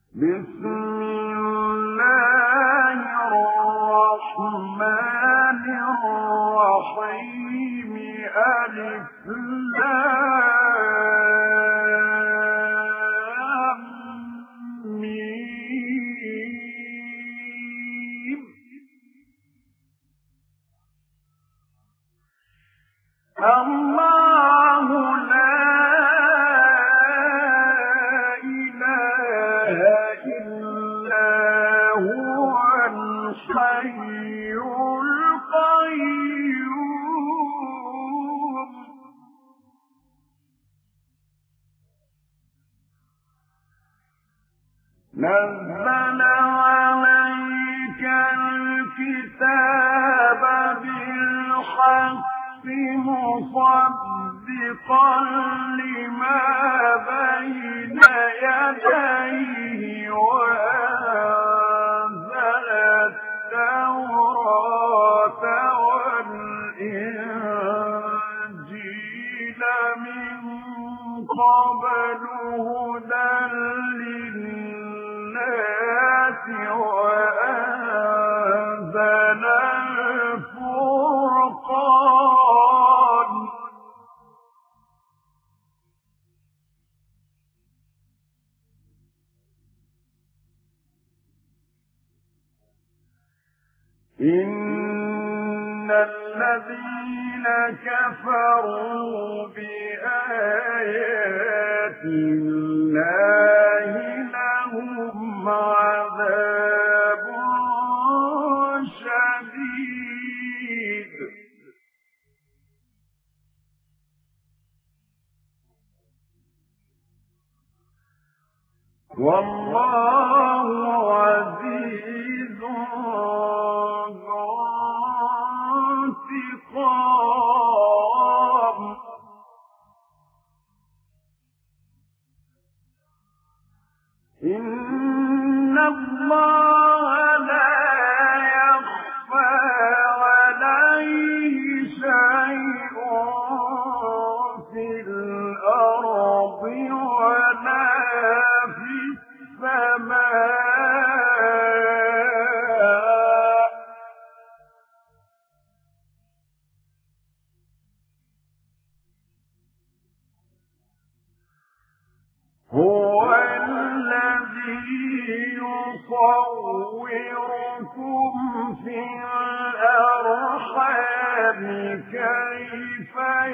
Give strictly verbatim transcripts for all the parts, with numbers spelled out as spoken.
بسم الله الرحمن الرحيم ألف لام ميم الله لا إله إلا هو الحي القيوم نزل عليك الكتاب بالحق مصدقا لما بين يديه وأنزل التوراة والإنجيل من قبل هدى للناس وأنزل الفرقان إن الذين كفروا بآيات الله لهم عذاب شديد والله عزيز ذو انتقام إن الله لا يخفى عليه شيء في الأرض ولا في السماء هو الذي يصوركم في الأرحام كيف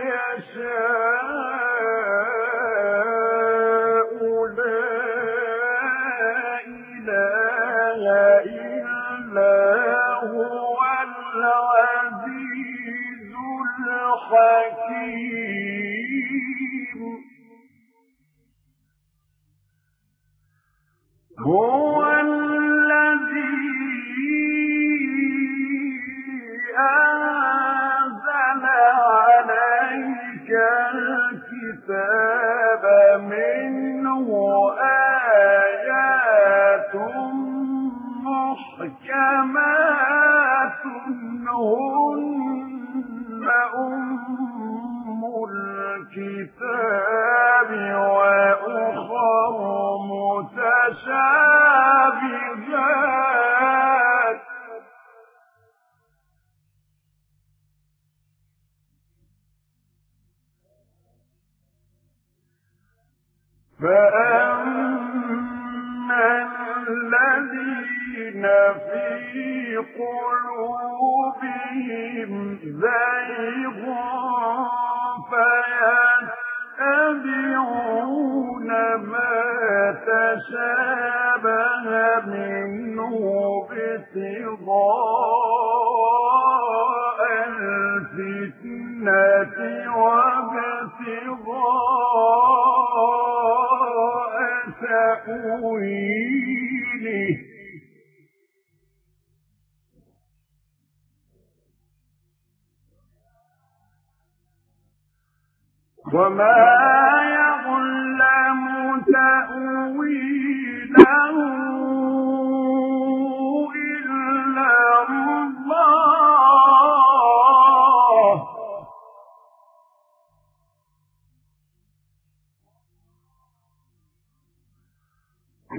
يشاء لا إله إلا هو العزيز الحكيم هو الذي أنزل عليك الكتاب منه آيات محكمات هن أم الكتاب وأخر متشابهات فأما الذين في قلوبهم زيغ فيتبعون ما تشابه منه ابتغاء الفتنة وابتغاء تأويله وما يعلم تأويله إلا الله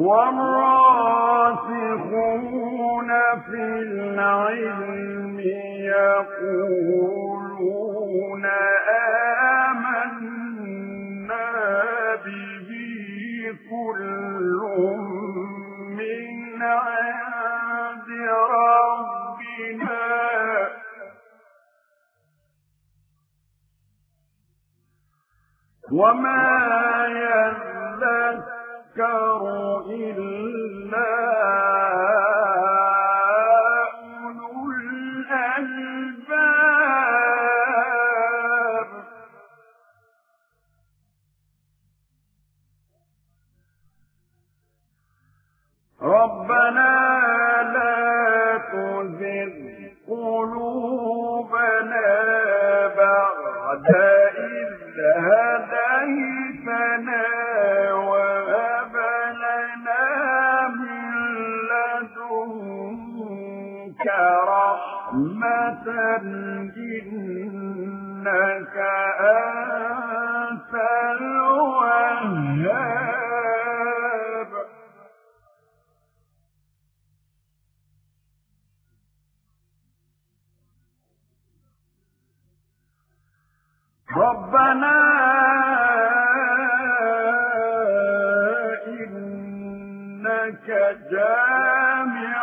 والراسخون في العلم يقولون آمنا به كل من عند ربنا وما يذكر إلا أولو الألباب ربنا لا تزغ قلوبنا بعد إذ هديتنا وهب لنا من لدنك رحمة إنك أنت الوهاب ربنا إنك جامع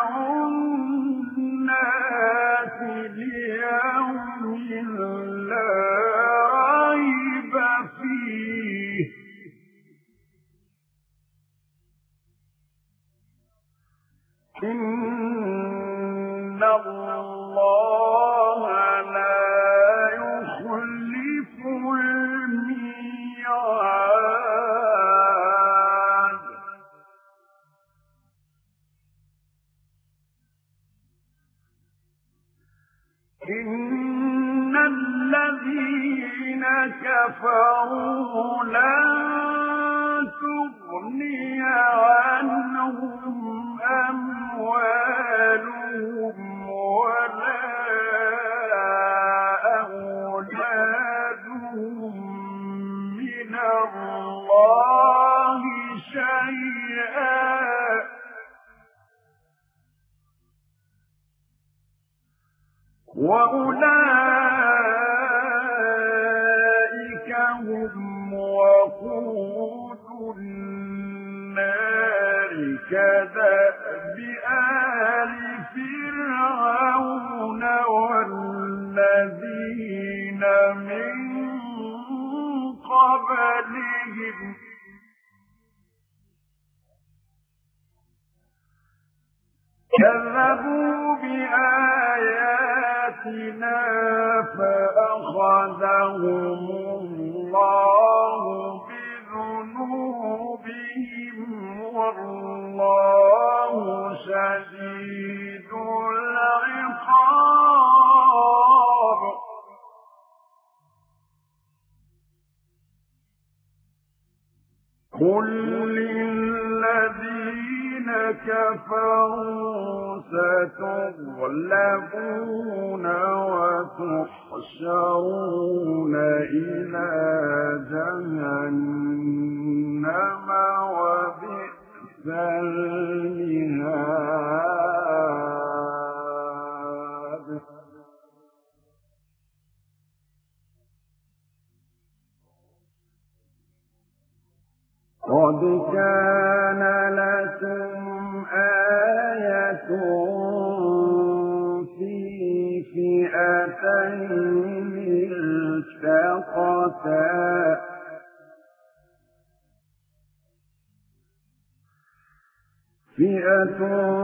الناس ليوم لا ريب فيه إن الله لا يخلف الميعاد إن الذين كفروا لن تغني عنهم أموالهم ولا أولادهم من الله شيئا وأولئك هم وقود النار كدأب آل فرعون والذين من قبلهم كذبوا بآياتنا فأخذهم الله بذنوبهم والله شديد العقاب قل للذين كفروا ستغلبون وتحشرون إلى جهنم وبئس المهاد قد كان لكم آية في فئتين التقتا فئة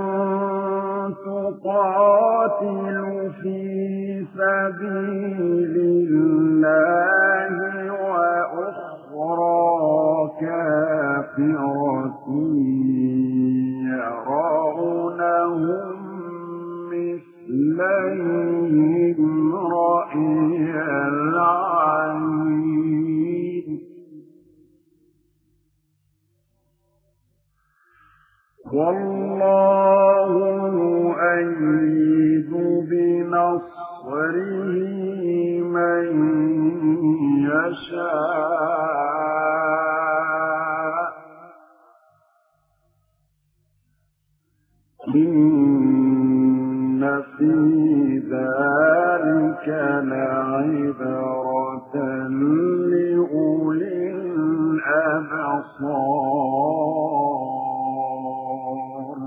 تقاتل في سبيل الله وأخرى كافرة يرونهم مثليهم رأي العين والله يؤيد بنصره من يشاء إن في ذلك لعبرة لأولي الأبصار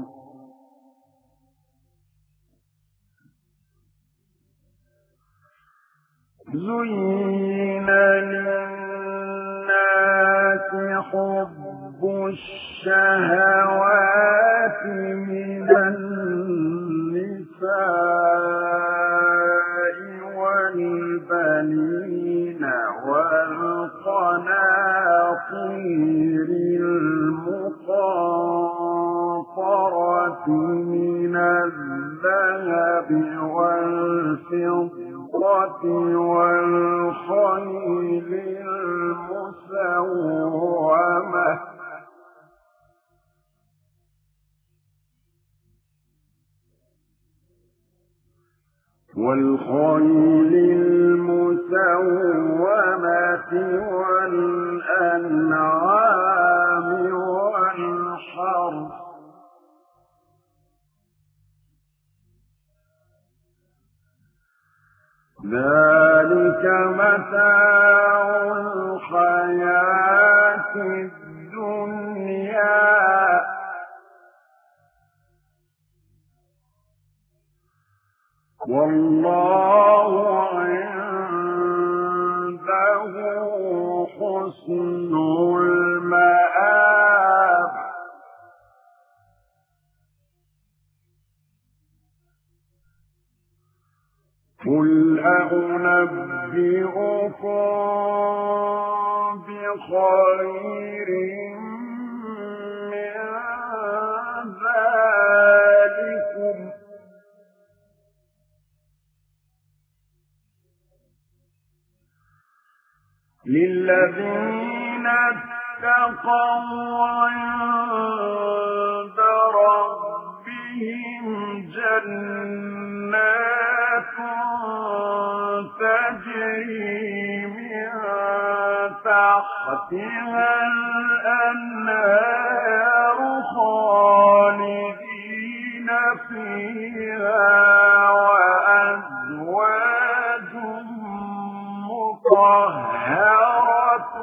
زين للناس حب الشهوات من النساء والبنين والقناطير المقنطرة من الذهب والفضة والخيل المسومة والخيل المسومة والأنعام والحرث ذلك متاع الحياة الدنيا والله عنده حسن المآب قل أنبئكم بخير من ذلكم للذين اتقوا عند ربهم جنات تجري من تحتها الأنهار خالدين فيها وأزواج مطهرة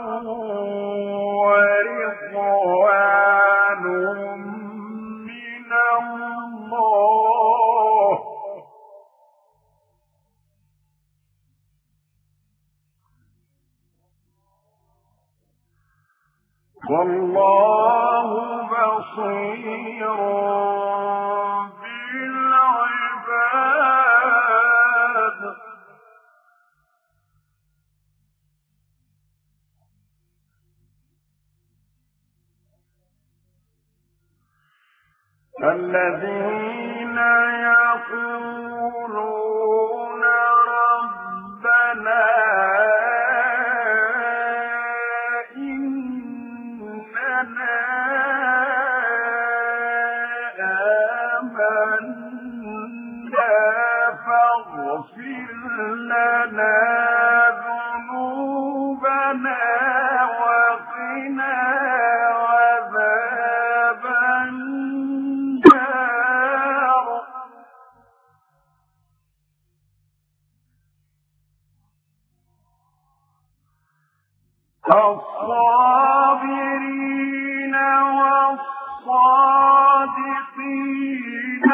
ورضوان من الله والله بصير بالعباد الذين يقولون ربنا إننا آمنا فاغفر لنا ذنوبنا وقنا عذاب النار الصابرين والصادقين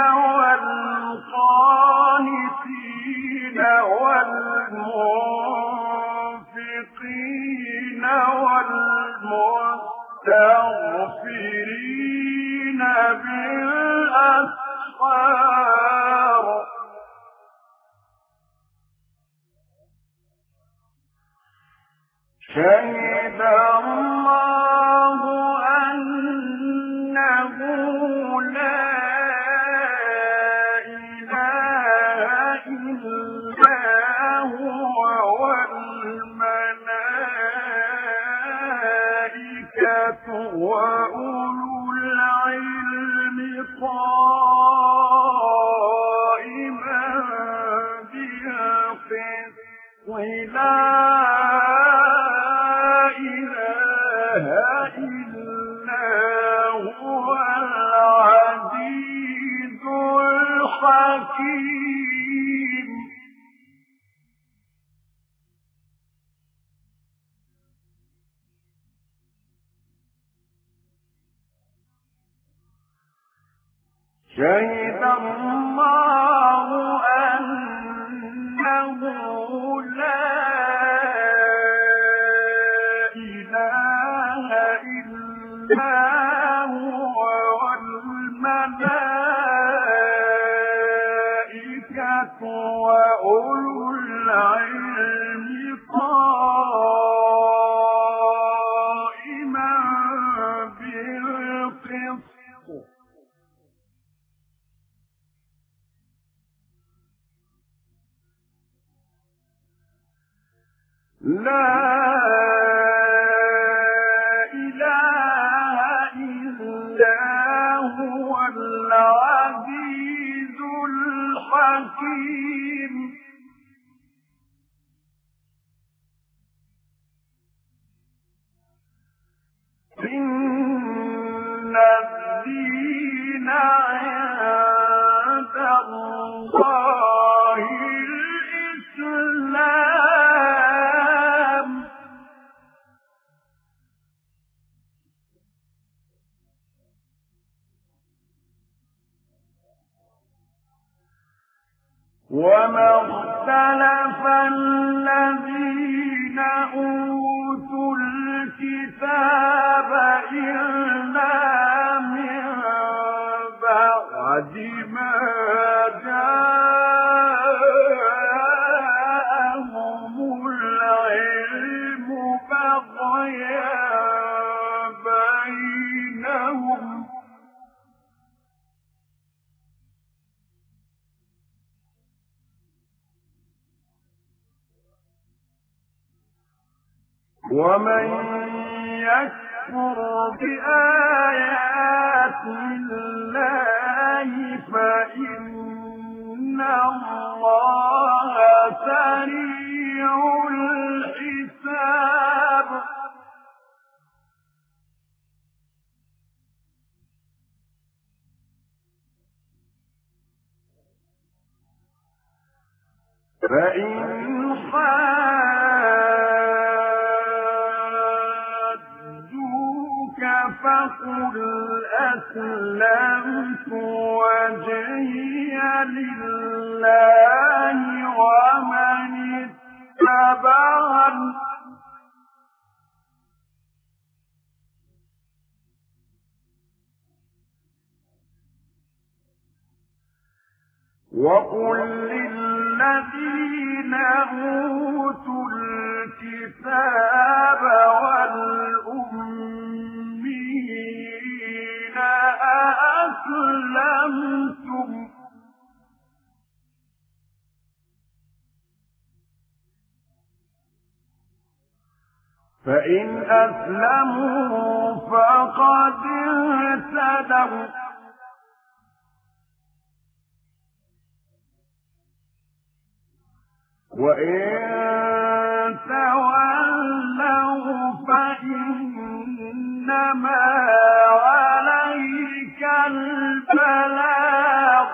والقانتين والمنفقين والمستغفرين بالأسحار شهد الله أنه لا إله إلا هو والملائكة وأولو العلم قائما بالقسط لا إله إلا هو العزيز حكيم شهد الله أنه لا إله إلا هو والملائكة وأولو العلم قائما بالقسط لا إله إلا هو العزيز الحكيم إن الدين عند الله الإسلام وما اختلف الذين أوتوا الكتاب إلا من بعد ما جاءهم العلم بغيا بينهم ومن يكفر بآيات الله فإن الله سريع الحساب فإن فقل أسلمت وجهي لله ومن اتبعني وقل للذين أوتوا الكتاب والأمين أأسلمتم فإن أسلموا فقد اهتدوا وإن تولوا فإنما عليك البلاغ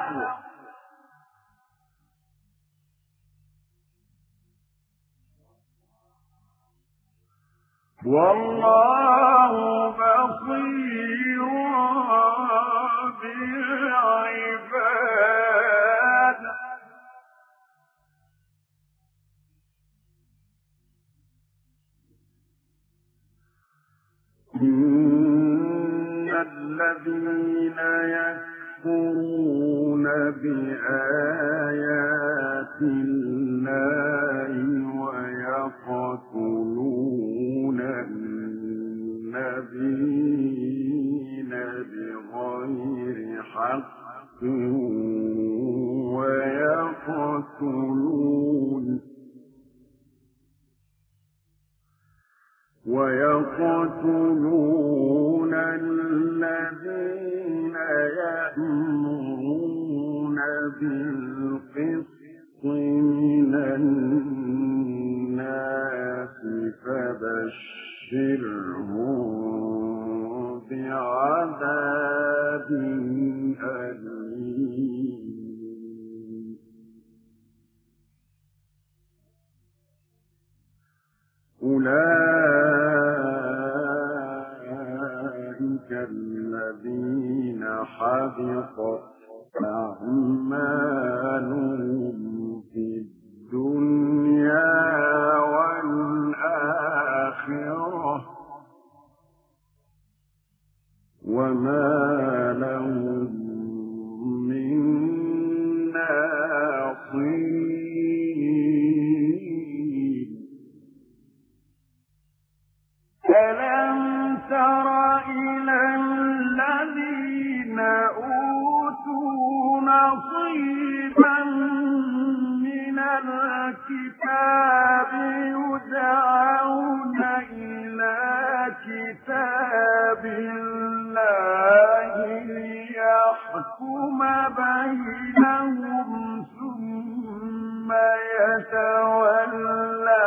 والله بصير بالعباد إن الذين يكفرون بآيات الله ويقتلون النبيين بغير حق ويقتلون ويقتلون الذين يأمرون بالقسط من الناس فبشرهم بعذاب أليم أولئك الذين حبطت أعمالهم في الدنيا والآخرة وما لهم من ناصرين. ألم تر إلى الذين أوتوا نصيبا من الكتاب يدعون إلى كتاب الله ليحكم بينهم ثم يتولى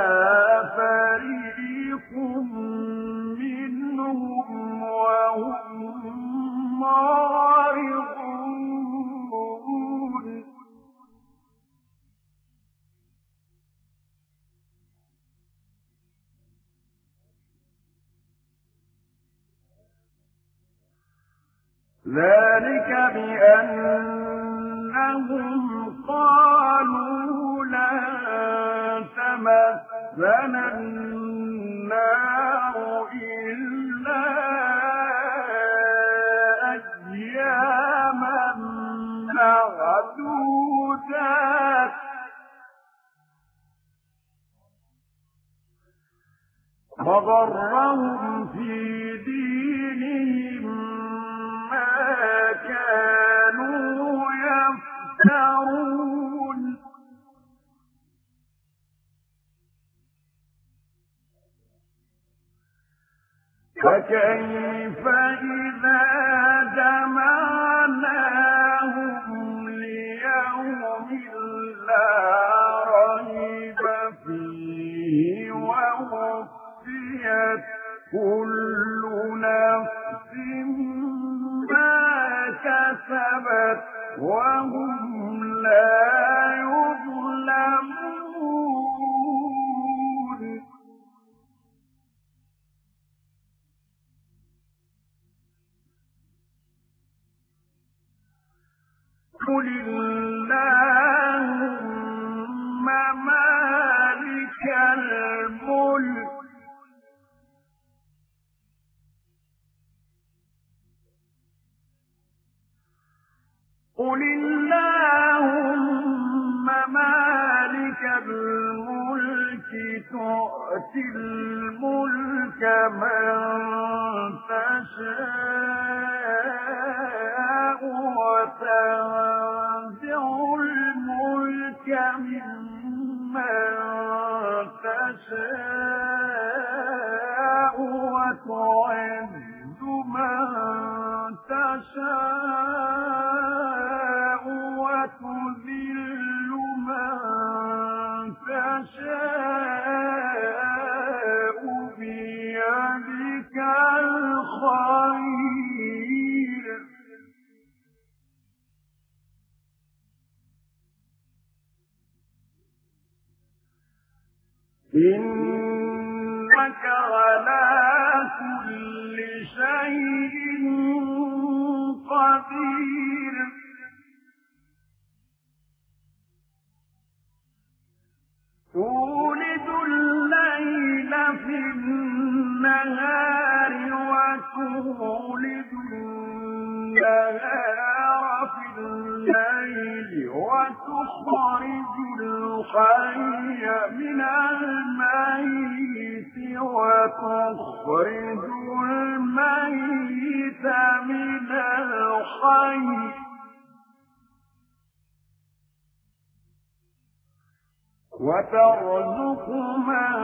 فريق منهم وهم معرضون. ذلك بأنهم قالوا لن تمسنا النار إلا أياما معدودات وغرهم في دينهم ما كانوا يفترون. فكيف إذا جمعناهم ليوم لا ريب فيه ووفيت كل نفس ما كسبت وهم لا يظلمون. قل اللهم مالك الملك قل اللهم مالك الملك تؤتي الملك من تشاء وتنزع الملك ممن تشاء وتعز من تشاء وتذل من تشاء بيدك الخير إنك على كل شيء قدير. تولد الليل في النهار وتولد النهار في الليل وتخرج الحي من الميت وتخرج الميت من الحي وترزق من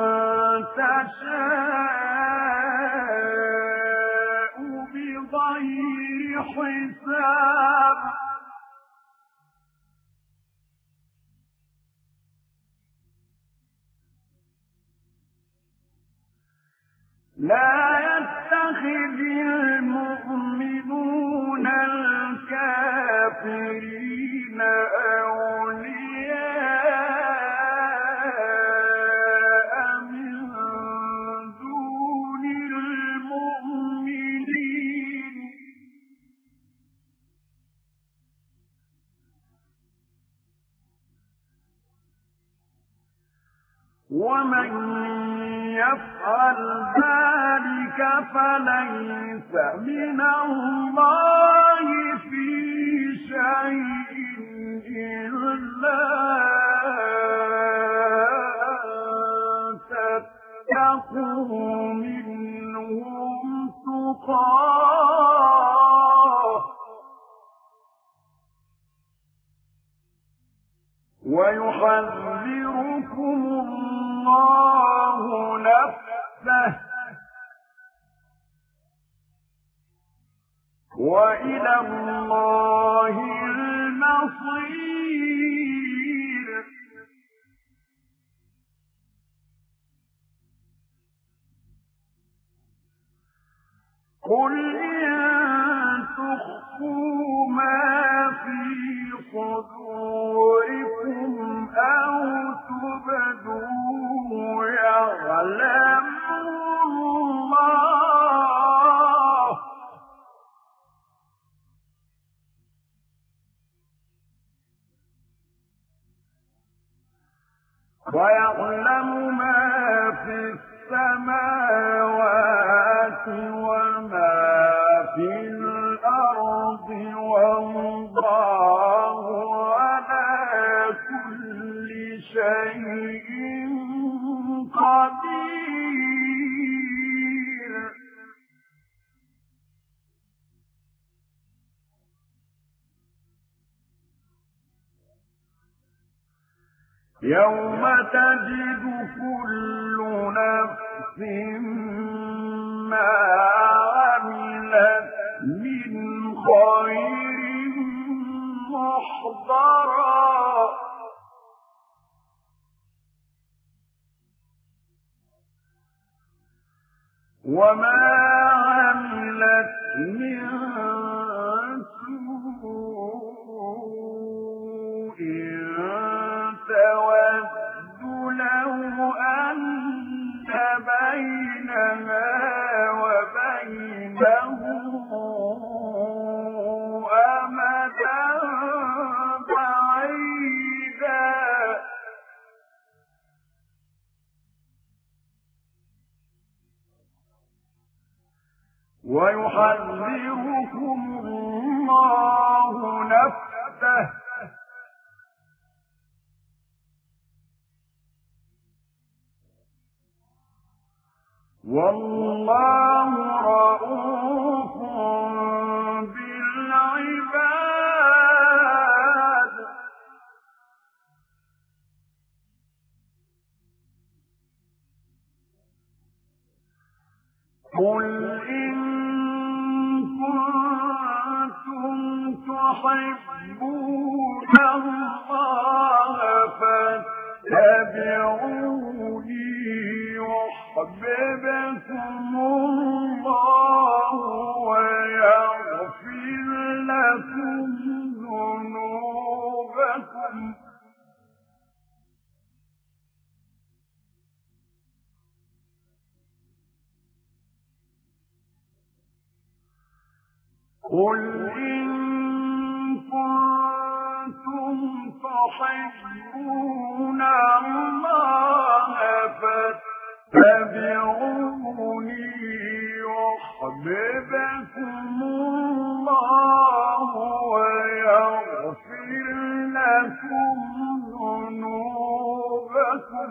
تشاء بغير حساب. لا يتخذ المؤمنون الكافرين أولياء من ومن يفعل ذلك فليس من الله في شيء إلا أن تتقوا منهم تقاه ويحذركم الله نفسه وإلى الله المصير. قل إن تخفوا ما في صدوركم أو تبدوه يعلمه الله ويعلم ما في السماوات وما في الأرض والله على كل شيء قدير. يوم تجد كل نفس ما عملت من خير محضرا وما عملت من سوء تود لو أن بينها وبينه أمدا بعيدا ويحذركم الله نفسه والله رؤوف بالعباد. قل إن كنتم تحبون الله فاتبعوني يحببكم الله ويغفر لكم ذنوبكم قل إن كنتم تحبون الله فاتبعوني يحببكم الله ويغفر لكم ذنوبكم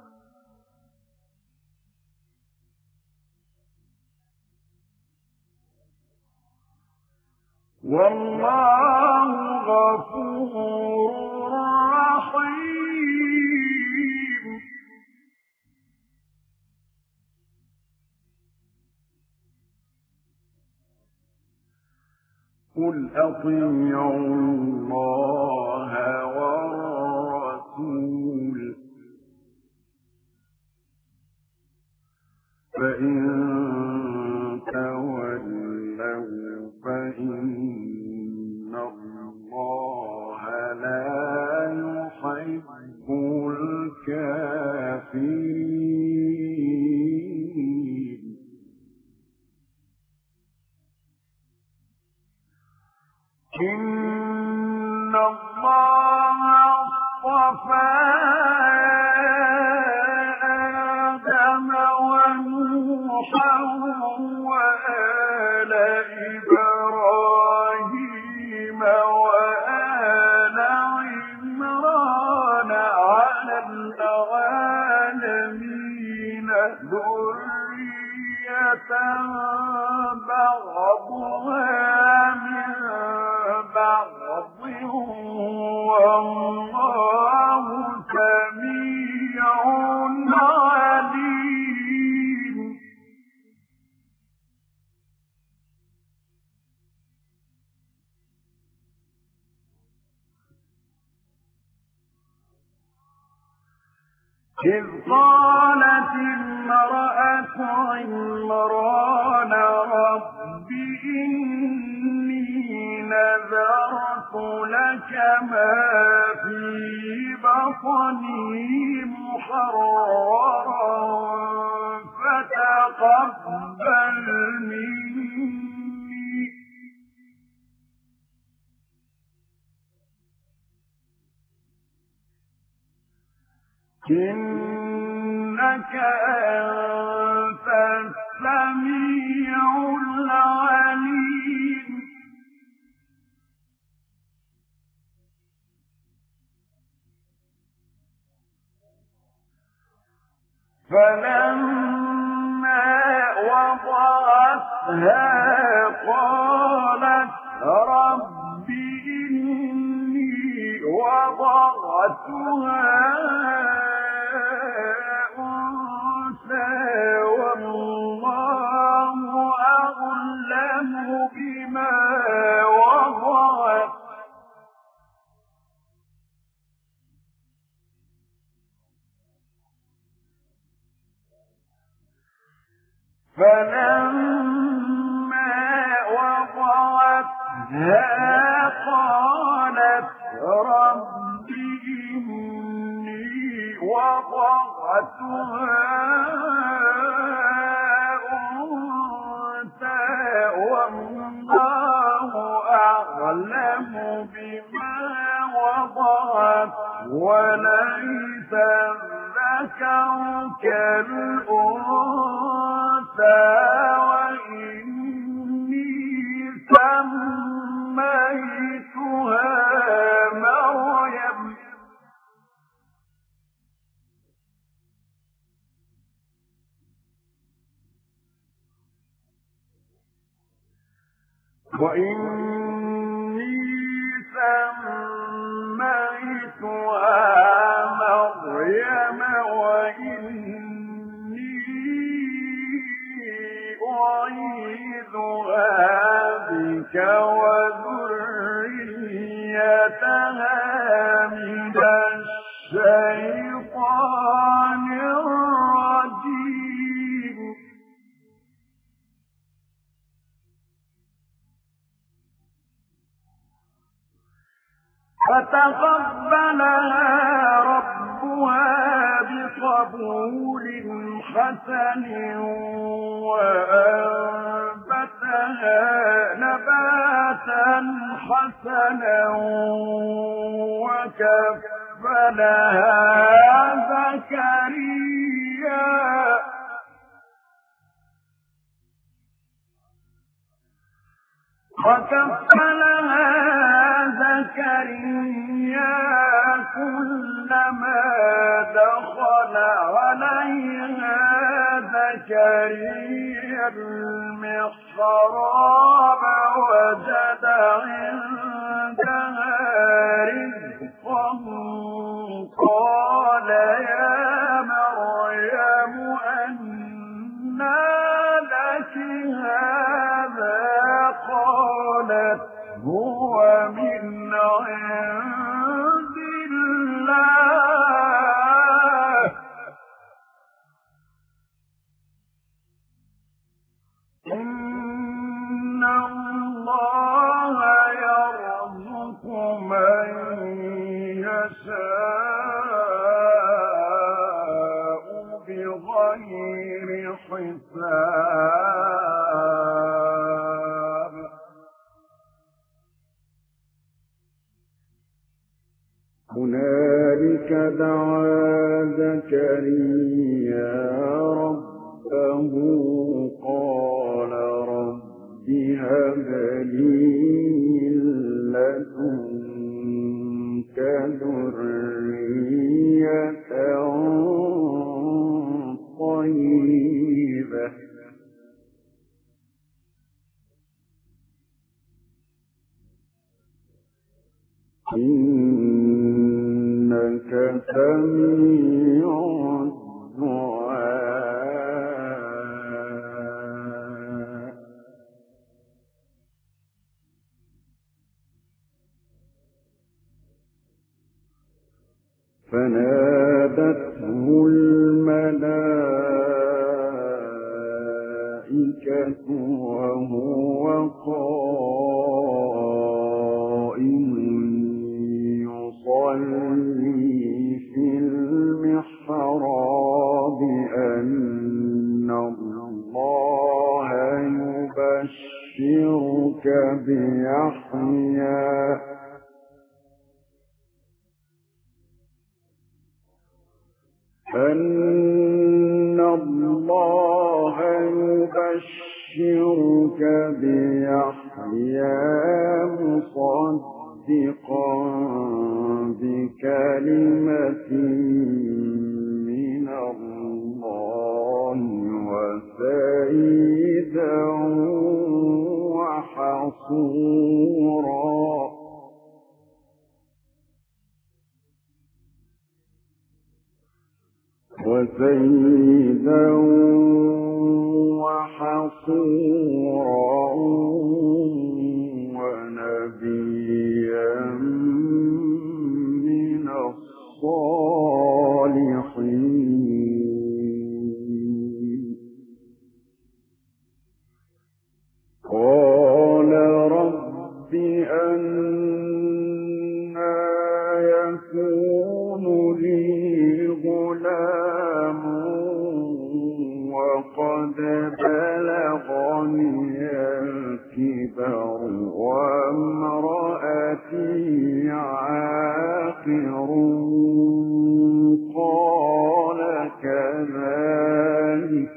والله غفور رحيم. قل أطيعوا الله والرسول فإن تولوا فإن الله لا يحب الكافرين. إن الله اصطفى أرض والله سميع عليم. إذ قالت امرأة عمران رب إني نذرت لك ما في بطني محررا فتقبل مني إنك أنت السميع العليم. فلما وضعتها قالت رب إني وضعتها والله أعلم بما وضعت فلما وضعتها قالت رب إني وضعتها أنثى والله أعلم بما وضعت وليس الذكر كالأنثى وإني سميتها مريم وإني سميتها مريم وإني أعيذها بك وذريتها من الشيطان الرجيم. فتقبلها ربها بقبول حسن وأنبتها نباتا حسنا وكفلها زكريا وكفلها زكريا كلما دخل عليها زكريا المحراب وجد عندها رزقا قال يا مريم أنى لك هذا قالت هو من عند الله إن الله يرزق من يشاء بغير حساب. هنالك دعا زكريا ربه قال رب هب لي من لدنك ذرية طيبة إنك سميع الدعاء فنادته الملائكة وهو قائم يصلي في المحراب أن الله يبشرك بيحيى أن الله يبشرك بيحيى مصدقا بكلمة من الله وسيدا وحصورا وسيدا وحصورا ونبيا من الصالحين قال رب أنى يكون لي غلام وقد بلغني الكبر وامرأتي عاقر قال كذلك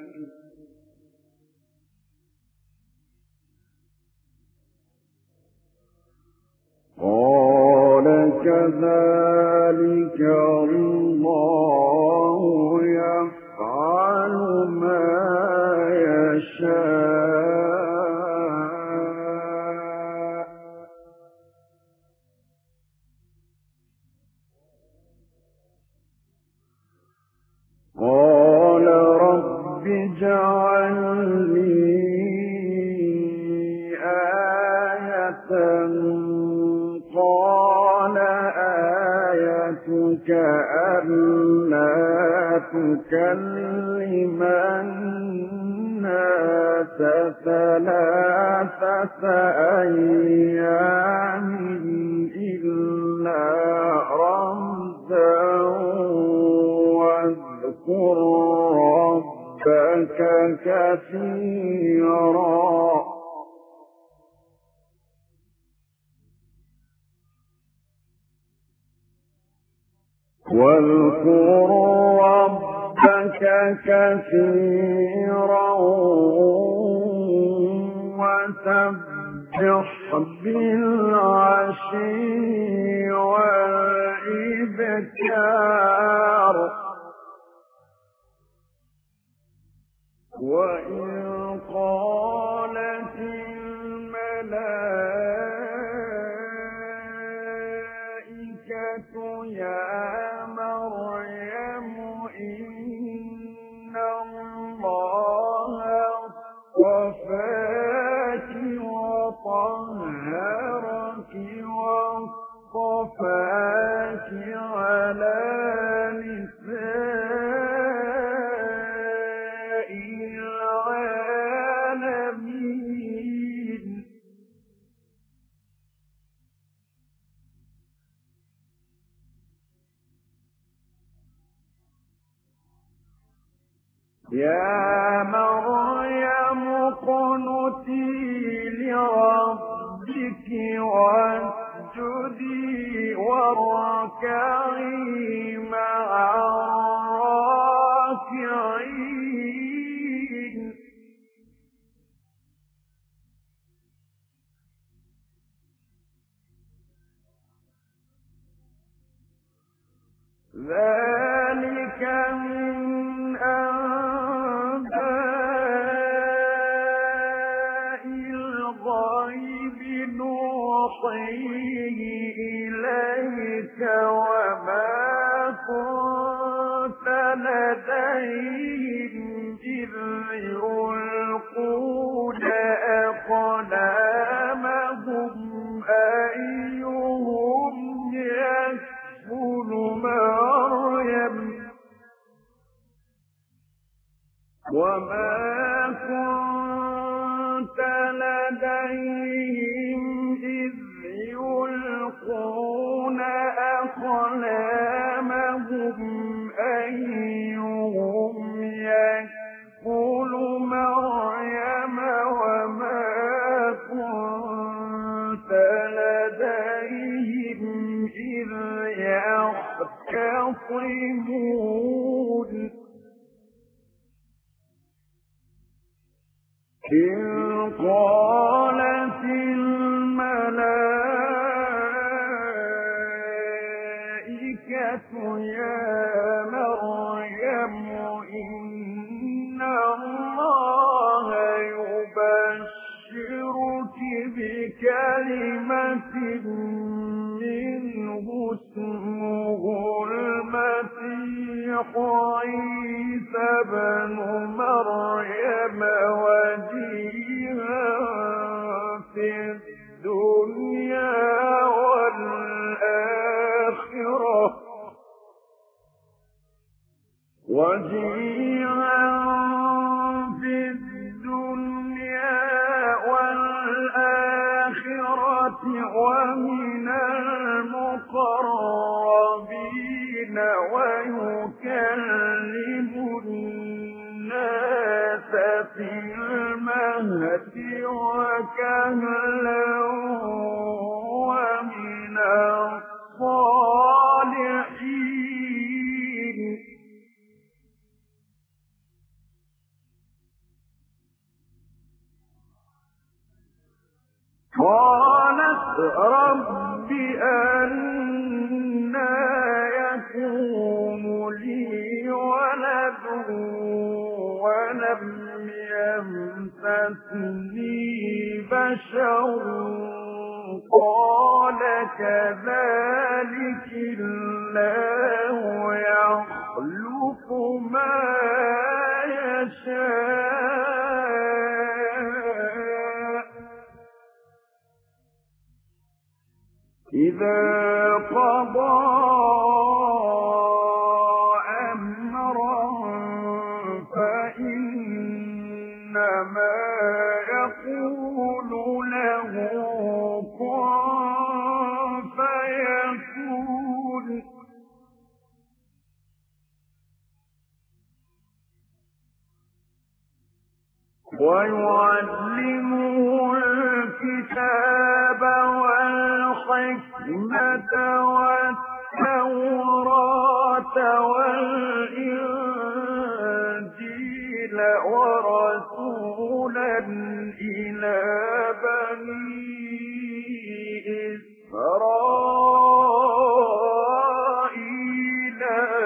قال كذلك الله يفعل ما يشاء قال رب اجعل لي آية قال آيتك ألا تكلم الناس ثلاثة أيام إلا رمزا واذكر ربك كثيرا واذكر ربك كثيرا وسبح بالعشي والإبكار وإن قالت الملائكة يا مريم إن الله اصطفاك وطهرك واصطفاك على نساء العالمين يا مريم اقنتي لربك واسجدي واركعي مع الراكعين ذلك من أنباء الغيب نوحيه إليك وما كنت لديهم إذ يلقون أقلامهم أيهم يكفل مريم وما كنت لديهم إذ يلقون أقلامهم أيهم يكفل مريم وما كنت لديهم إذ يختصمون إذ قالت الملائكة يا مريم إن الله يبشرك بكلمة منه اسمه المسيح عيسى بن مريم وجيها في الدنيا والآخرة وجيها في الدنيا والآخرة ومن المقربين ويكلم الناس في المهد وكهلا ومن الصالحين قالت رب أنى يكون لي ولد ولم يمسسني بشر قال كذلك الله يخلق ما يشاء إذا قضى أمرا فإنما يقول له كن فيكون ويعلمه الكتاب والحكمة والتوراة والإنجيل ورسولا إلى بني إسرائيل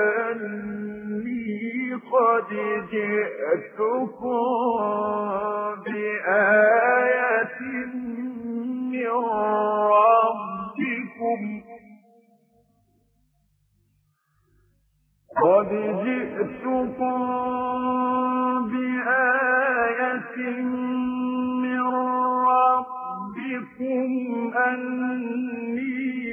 أني قد جئتكم بآية من ربكم قد جئتكم بآية من ربكم أني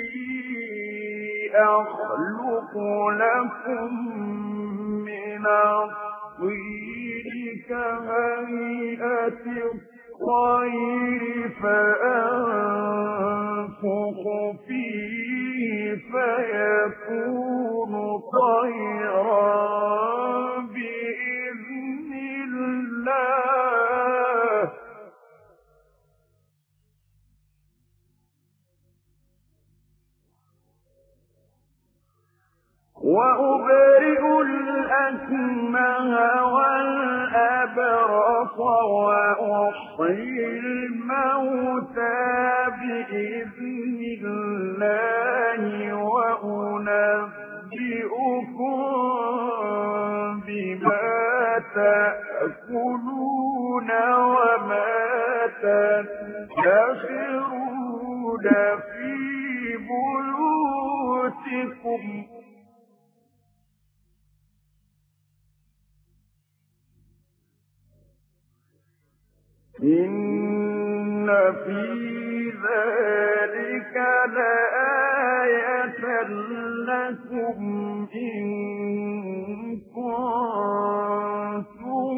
أخلق لكم من الطين كهيئة الطير فأنفخ فيه فيكون طيرا بإذن الله وأبرئ الأكمه والأبرص وأحيي الموتى بإذن الله وأنبئكم بما تأكلون وما تدخرون في ربكم إن في ذلك لآية لكم إن كنتم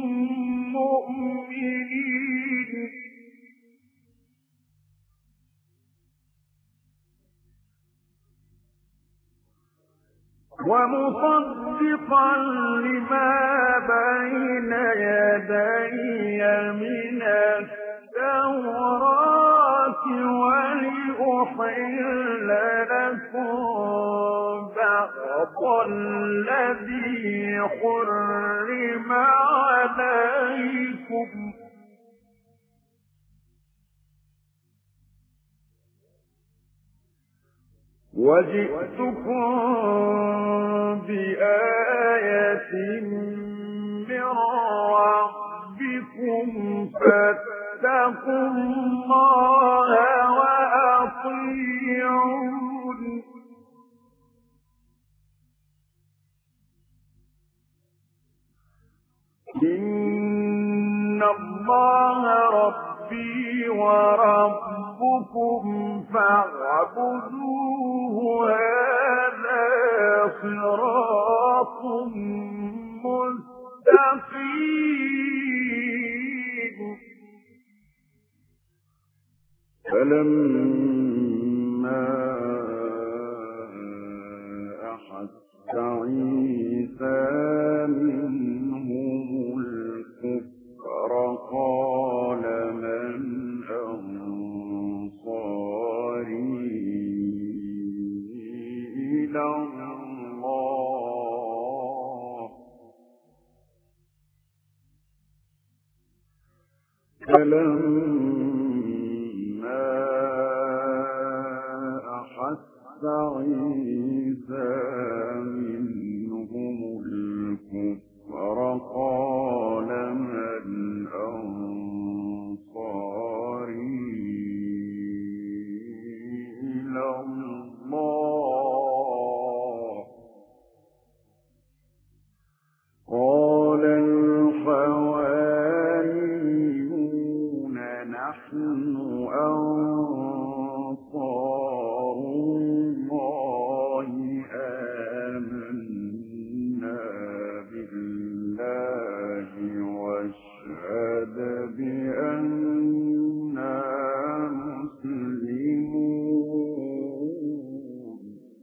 مؤمنين ومصدقا لما بين يدي من التوراة ولأحل لكم بعض الذي حرم عليكم وجئتكم بآية من ربكم فاتقوا الله وأطيعون إن الله ربي وربكم فاعبدوه هذا صراط مستقيم فلما أحس عيسى منهم الكفر قال من أنصاري إلى الله فلما أحس عيسى منهم الكفر قال من أنصاري إلى الله قال الحواريون نحن أنصار الله آمنا بالله واشهد بأننا مسلمون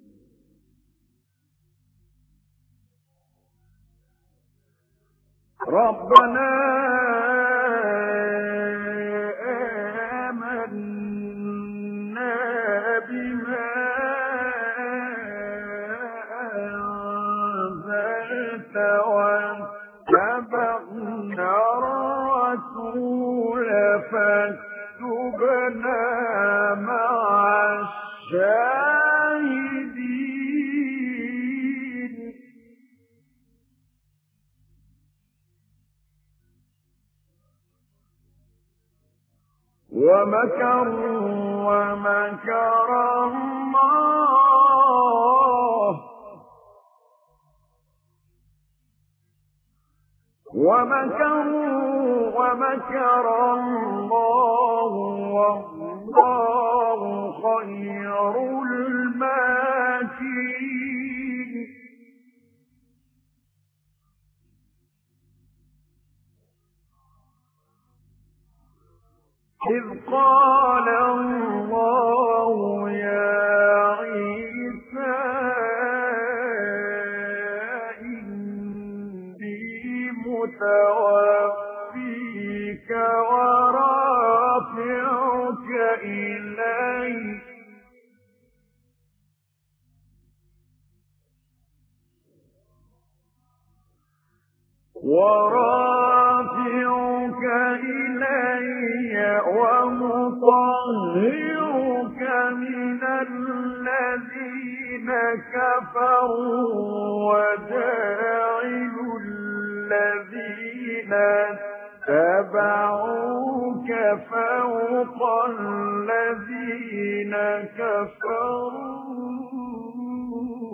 ربنا آمنا بما أنزلت واتبعنا الرسول فاكتبنا مع الشاهدين ومكروا ومكر الله ومكروا ومكر الله والله خير الماكرين إذ قال الله يا عيسى إني متوفيك ورافعك إلي ورافعك إلي ومطهرك من الذين كفروا وجاعل الذين اتبعوك فوق الذين كفروا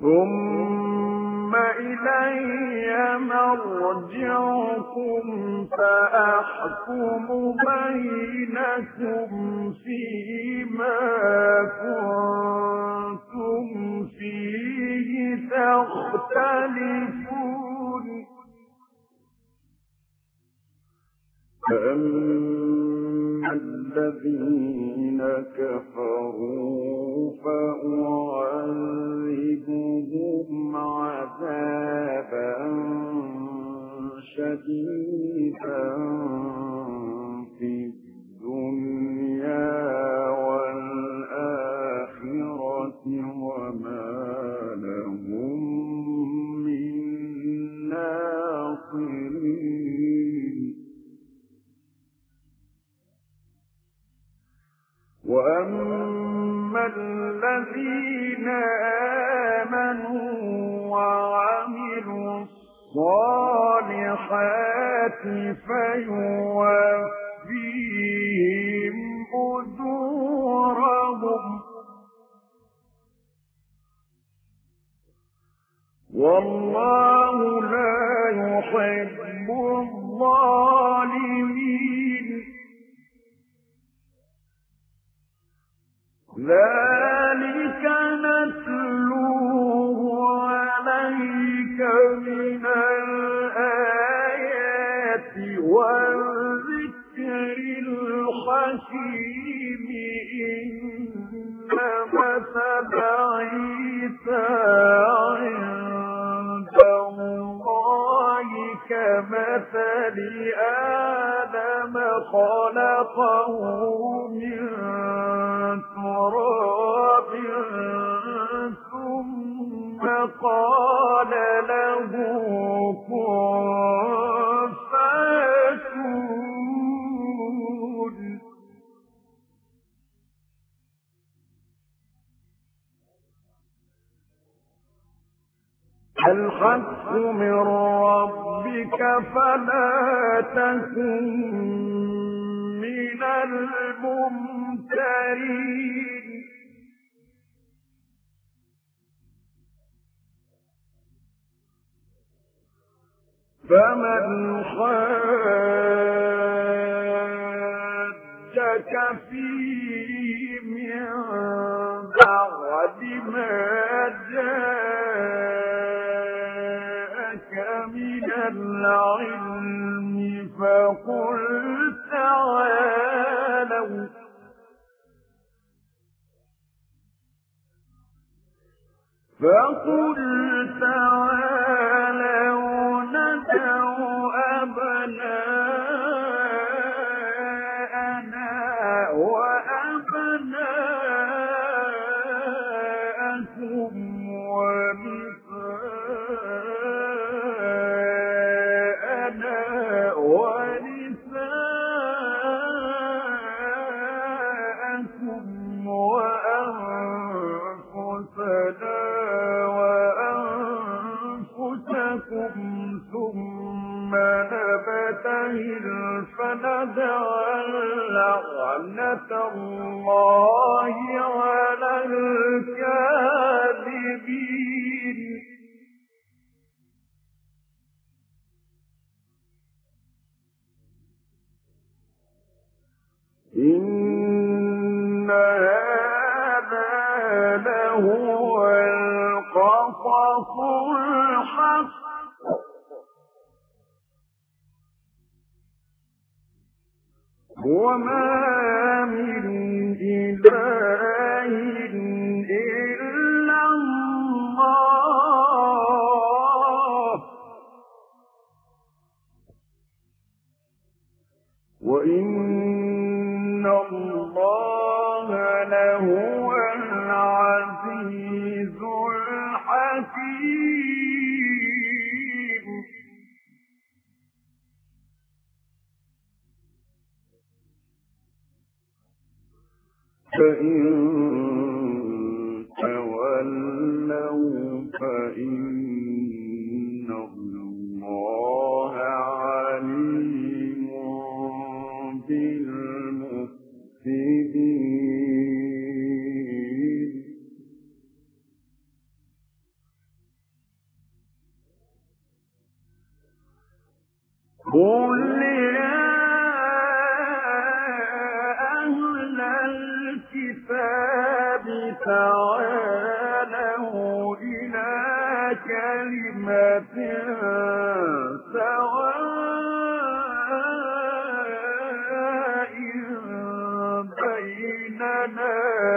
ثم إلي مرجعكم فأحكم بينكم فيما كنتم فيه تختلفون فأما الذين كفروا فأعذبهم عذابا شديدا في الدنيا والآخرة وما لهم من ناصرين وأما الذين آمنوا وعملوا الصالحات فيوفيهم أجورهم والله لا يحب الظالمين ذلك نتلوه عليك من الآيات والذكر الحكيم إن مثل عيسى عند الله كمثل آدم خلقه من تراب ثم قال له كن فيكون الحق من ربك فلا تكن من الممترين فمن حاجك فيه من بعد ما جاءك من العلم فقل تعالوا فقل تعالوا ندع أبناءنا وأبناءكم ونساءنا ونساءكم وأنفسنا ثم نبتهل فنجعل لعنة الله على الكاذبين إن هذا لهو القصص الحق وما من إله إلا الله وإن الله لهو العزيز الحكيم فإن تولوا فإن الله عليم بالمفسدين تعالوا إلى كلمة سواء بيننا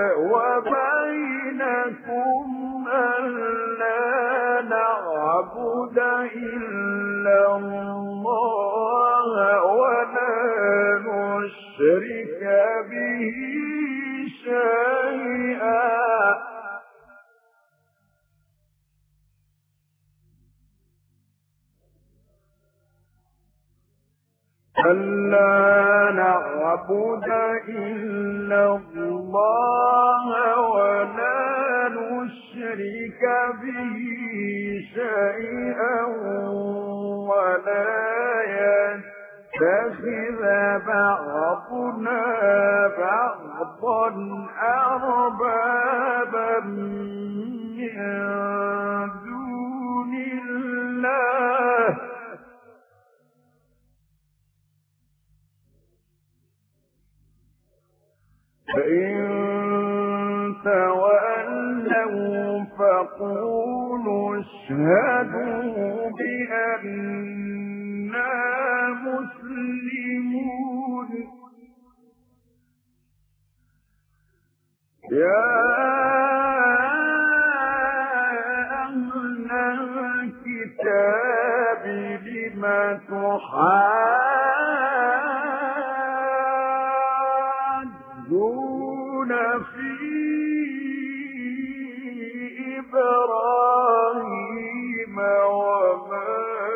وبينكم ألا نعبد إلا الله ولا نشرك به شيئا ألا نعبد إلا الله ولا نشرك به شيئا ولا يتخذ بعضنا بعضا أربابا من دون الله فإن تولوا فقولوا اشهدوا بأننا مسلمون يا أهل الكتاب لم تحاجون في إبراهيم وما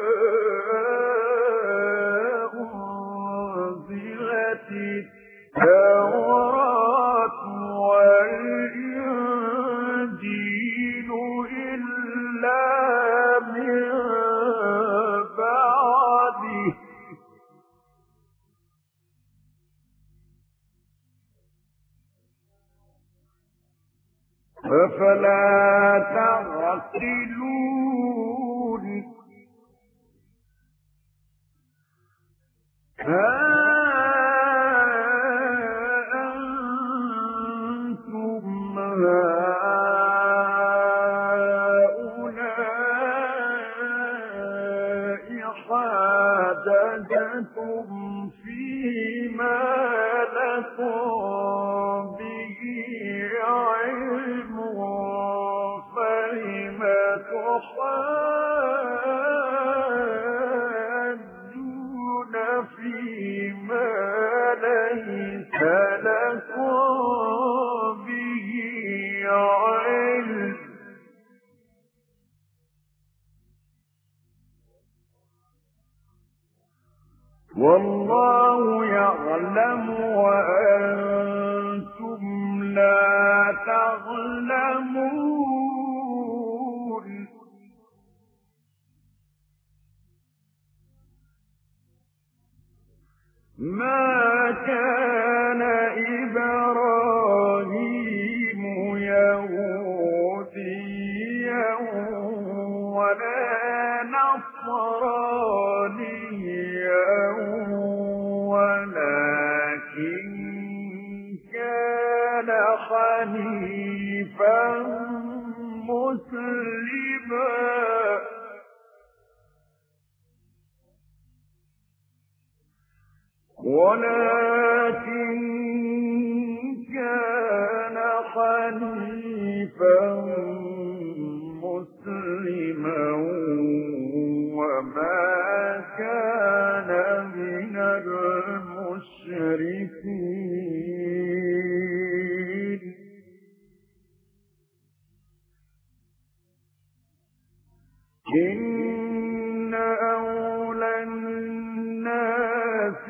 أنزلت التوراة والإنجيل إلا من بعده أفلا تعقلون ها أنتم هؤلاء حاججتم فيما لكم به علم فلم تحاجون فيما ليس لكم به علم والله يعلم وأنتم لا تعلمون ما كان إبراهيم يهوديا ولا نصرانيا ولكن كان حنيفا مسلما ولكن كان حنيفا مسلما وما كان من المشركين إن أولى الناس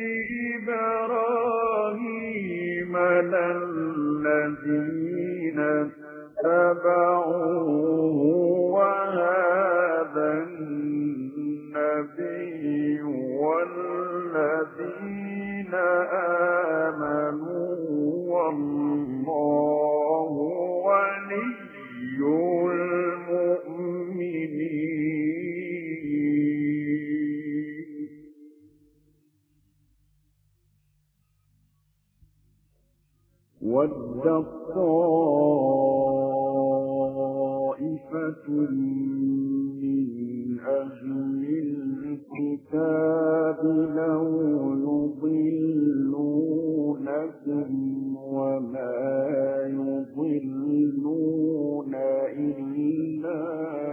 بإبراهيم للذين اتبعوه وهذا النبي والذين آمنوا والله ولي المؤمنين ود من أهل الكتاب لو يضلونكم وما يضلون إلا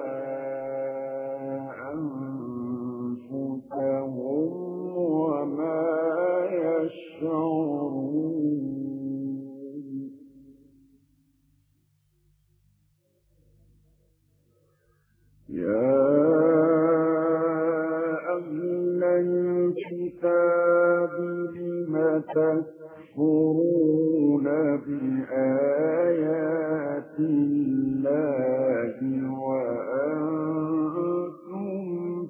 أنفسهم وما يشعرون. يا أهل الكتاب لم تكفرون بآيات الله وأنتم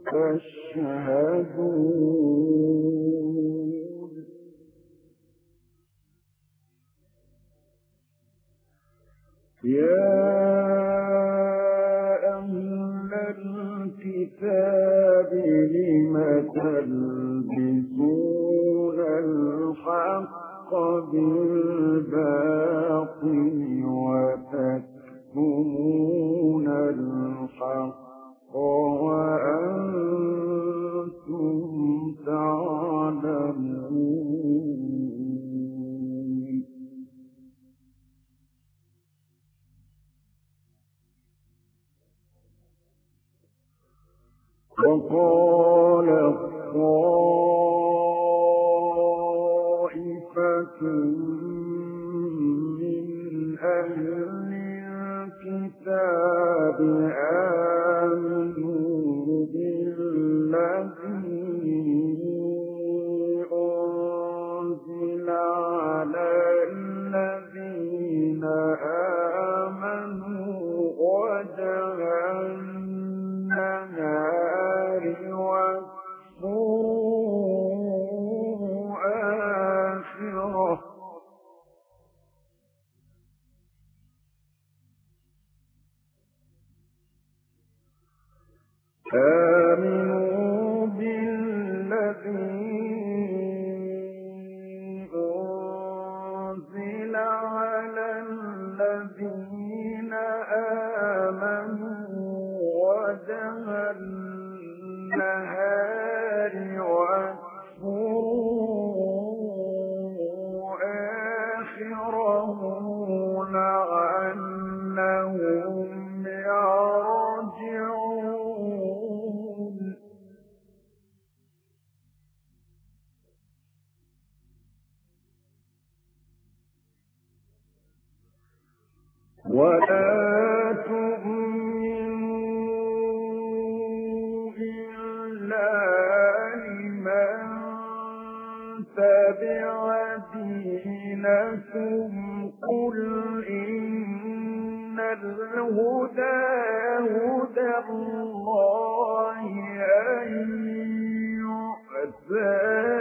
تشهدون. يا أهل الكتاب لم تلبسون الحق بالباطل وتكتمون الحق وأنتم تعلمون. وقال طائفة من أهل الكتاب آمنوا بالذي أنزل على الذين آمنوا وجه النهار واكفروا آخره آمنوا بالذي أنزل على الذين آمنوا وجه النهار واكفروا آخره لعلهم يرجعون. ولا تؤمنوا إلا لمن تبع دينكم قل إن الهدى هدى الله أن يؤتى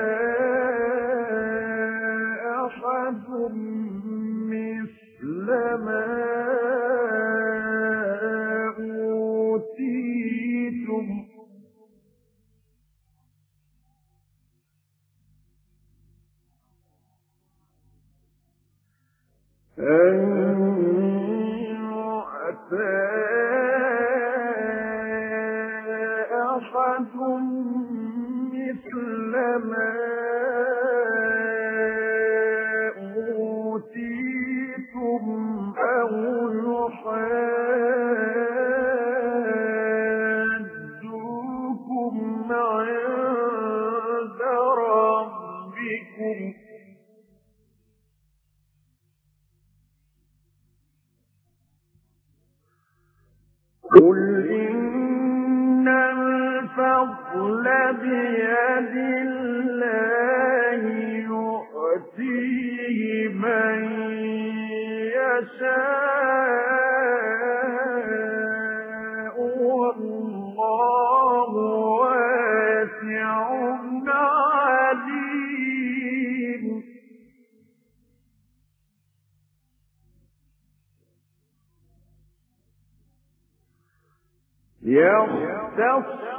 أحد مثل ما أوتيتم أن يؤتى أحد مثل ما أوتيتم أو يحاجوكم عند ربكم قل إن الفضل بيد الله يؤتيه من يشاء والله واسع عليم. يختص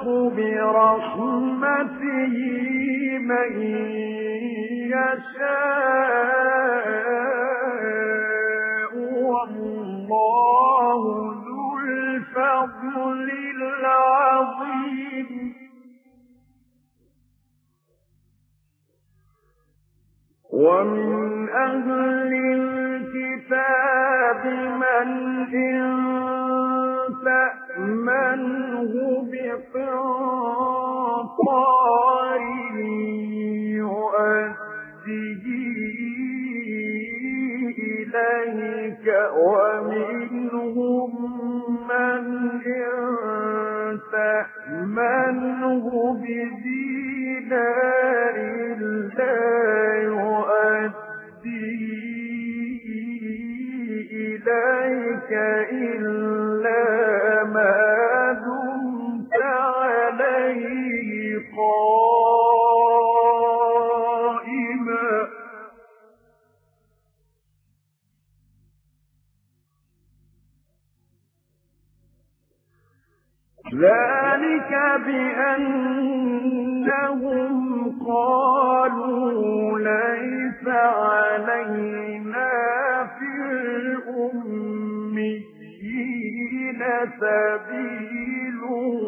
برحمته من يشاء والله ذو الفضل إن تأمنه بقنطار يؤديه إليك ومنهم من إن تأمنه بدينار لا يؤديه إليك إلا ما دمت عليه قائما ذلك بأنهم قالوا ليس علينا في الأميين سبيل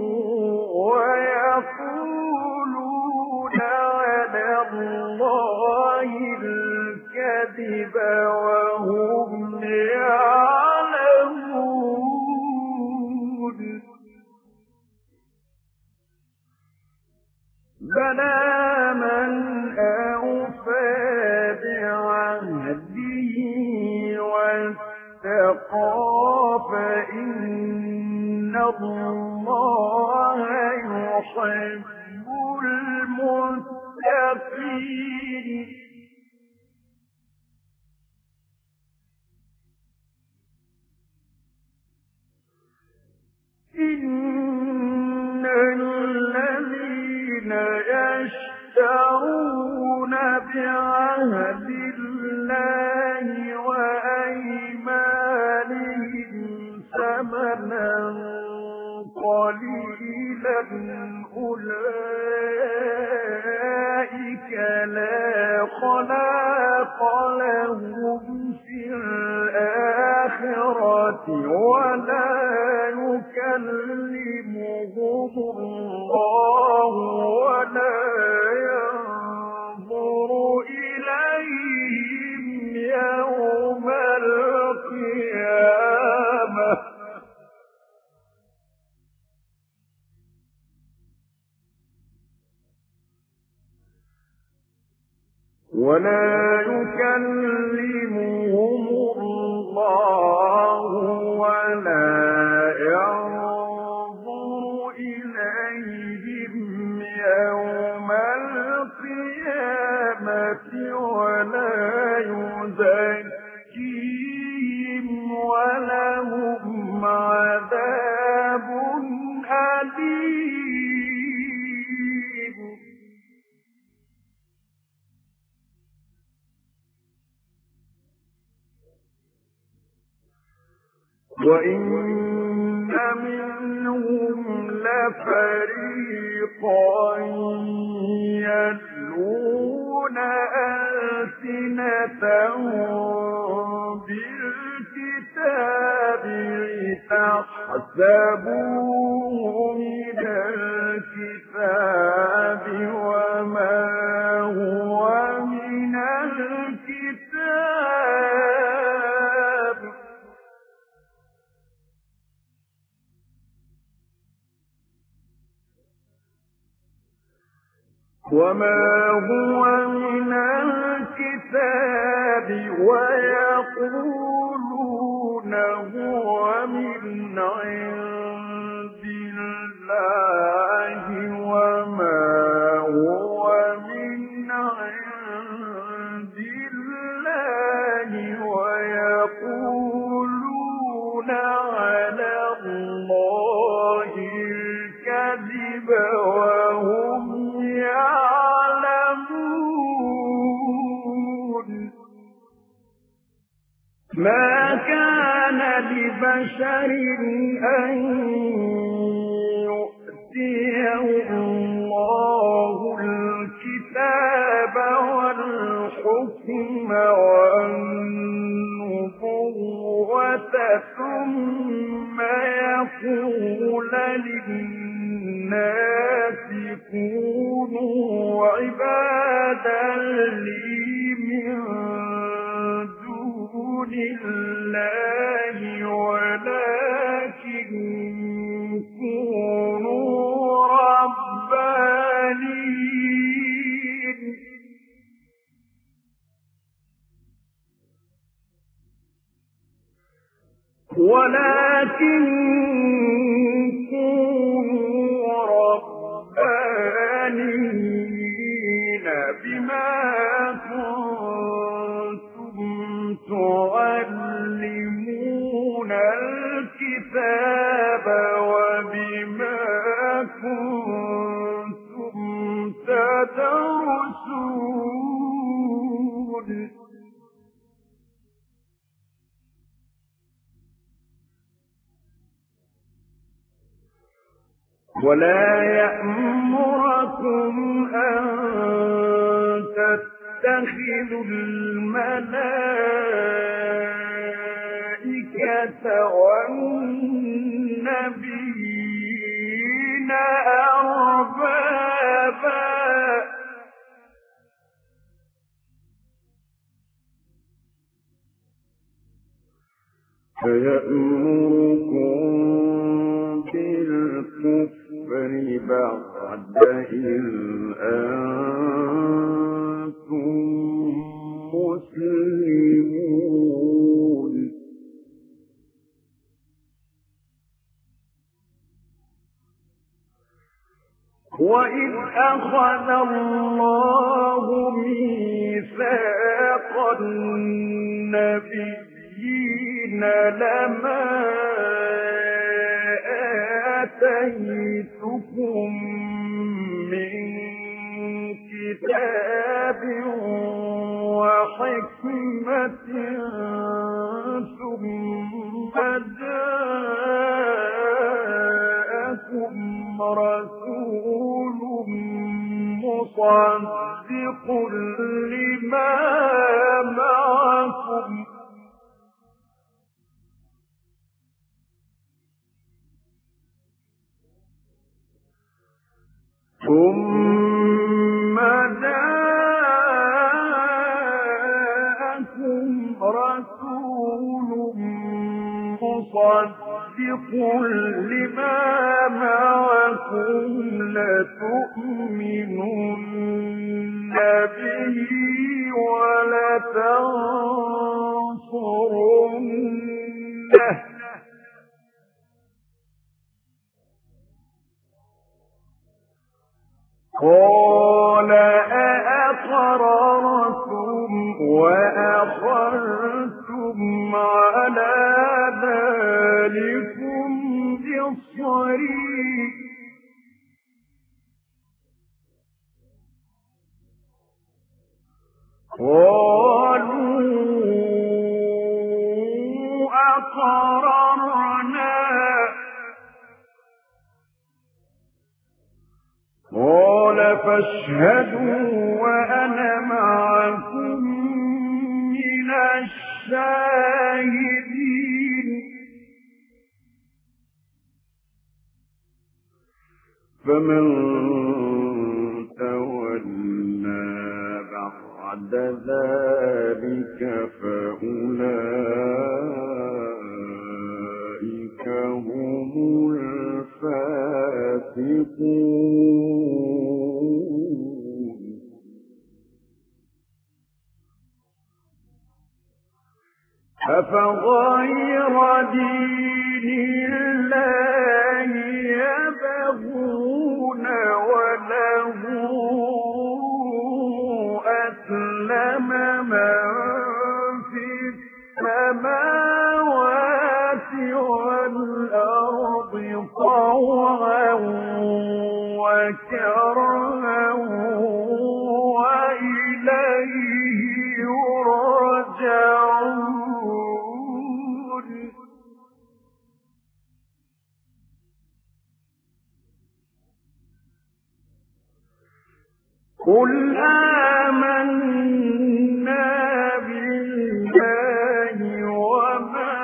ويقولون على الله الكذب وهم يعلمون بلى من أوفى بعهده واتقى فإن الله يحب المتقين إن الذين يشترون بعهد الله وأيمانهم ثمنا قليلا أولئك لا خلاق لهم في الآخرة ولا يكلمهم الله ولا ينظر إليهم يوم القيامة ولا يكلمهم الله ولا ينظر إليهم يوم القيامة ولا يزكيهم ولهم عذاب أليم وإن منهم لفريقا يلوون ألسنتهم بالكتاب لتحسبوه من الكتاب وما هو من الكتاب وما هو من الكتاب ويقولون هو من عند الله وما هو من عند الله ويقولون على الله الكذب وهم يعلمون ما كان لبشر أن يؤتيه الله الكتاب والحكم والنبوة ثم يقول للناس كونوا عبادا لي من دون الله ولكن كونوا ربانيين بما كنتم تعلمون الكتاب وبما كنتم تدرسون ولا يأمركم أن تتخذوا الملائكة والنبيين أربابا فيأمركم بالكفر بعد إذ أنتم مسلمون وإذ أخذ الله ميثاق النبيين لما آتيتكم من كتاب وحكمة ثم جاءكم رسول مصدق لما معكم ثم جاءكم رسول مصدق لما معكم لتؤمنن به ولتنصرنه قال أأقررتم وأخذتم على ذلكم إصري قالوا أقررنا قال فاشهدوا وأنا معكم من الشاهدين فمن تولى بعد ذلك فأولئك هم الفاسقون أفغير دين الله يبغون وله أسلم من في السماوات والأرض طوعا وكرها وإليه يرجعون قل آمنا بالله وما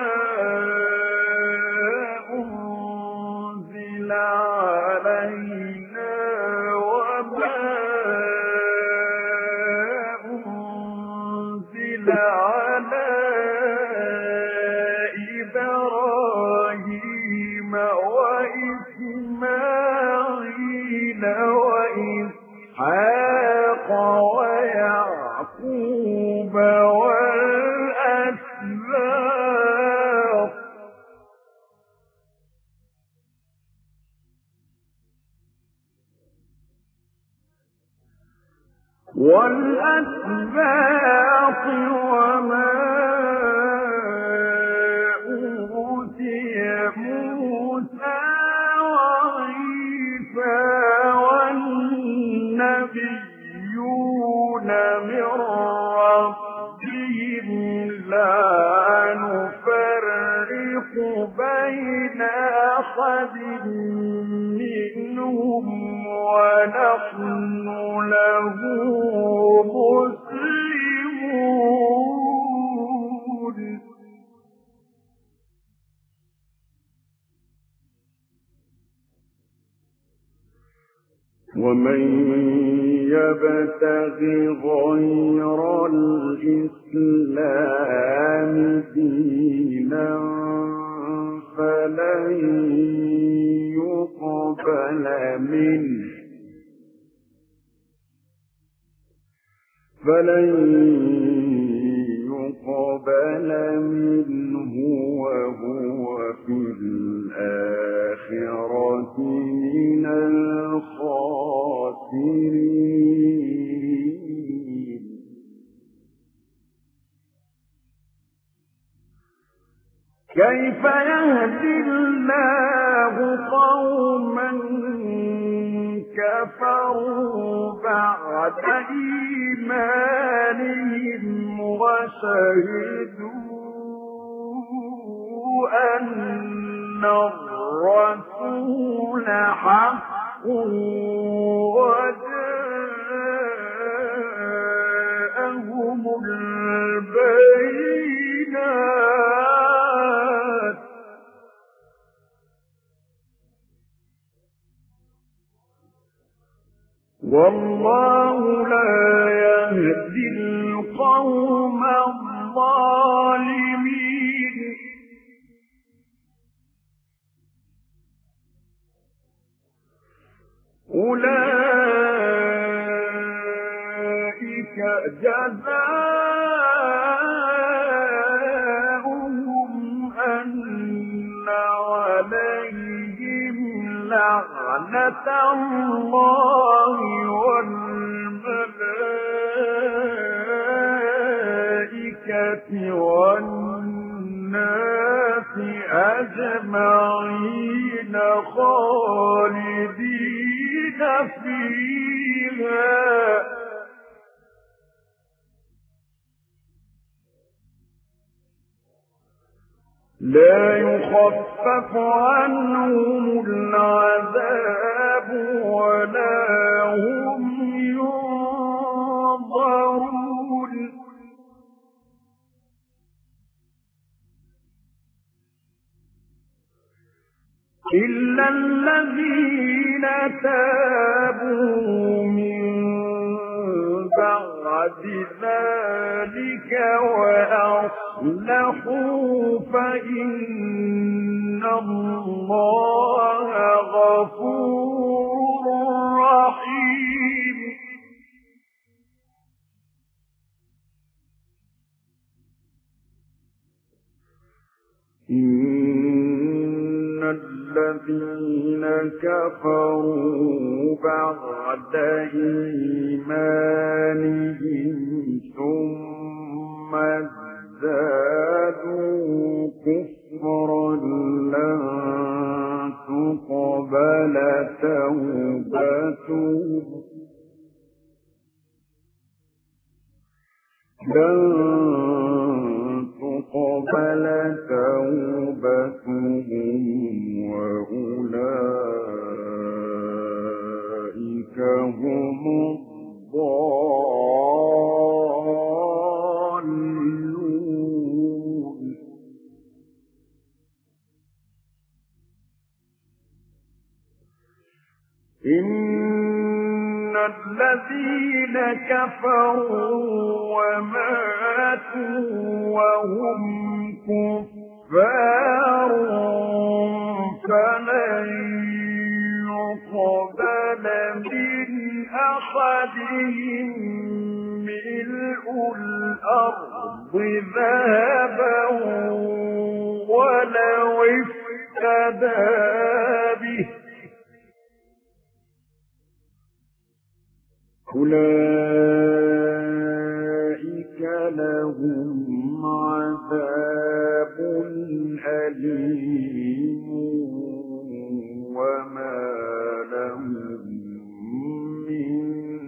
أنزل علينا وما أنزل على إبراهيم وإسماعيل وإسحاق والأسباط وما أوتي موسى وعيسى والنبيون من ربهم لا نفرق بين أحد منهم ونحن له مسلمون. ومن يبتغ غير الإسلام دينا فلن يقبل منه فلن يقبل منه وهو في الآخرة من الخاسرين. كيف يهدي الله قوما كفروا بعد إيمانهم وشهدوا أن الرسول حق وجاءهم البينات والله لا يهدي القوم الظالمين. أولئك جزاؤهم أن عليهم لعنة الله والملائكة والناس أجمعين خالدين فيها لا يخفف عنهم العذاب ولا هم ينظرون. إلا الذين تابوا من بعد ذلك وأصلحوا فإن الله غفور رحيم. إن الذين كفروا بعد إيمانهم ثم ازدادوا كفرا لن تقبل توبتهم لن تقبل توبتهم وأولئك هم الضالون. إن الذين كفروا وماتوا وهم كفار فلن يقبل من أحدهم ملء الأرض ذهبا ولو افتدى به أولئك جحيم وما لهم من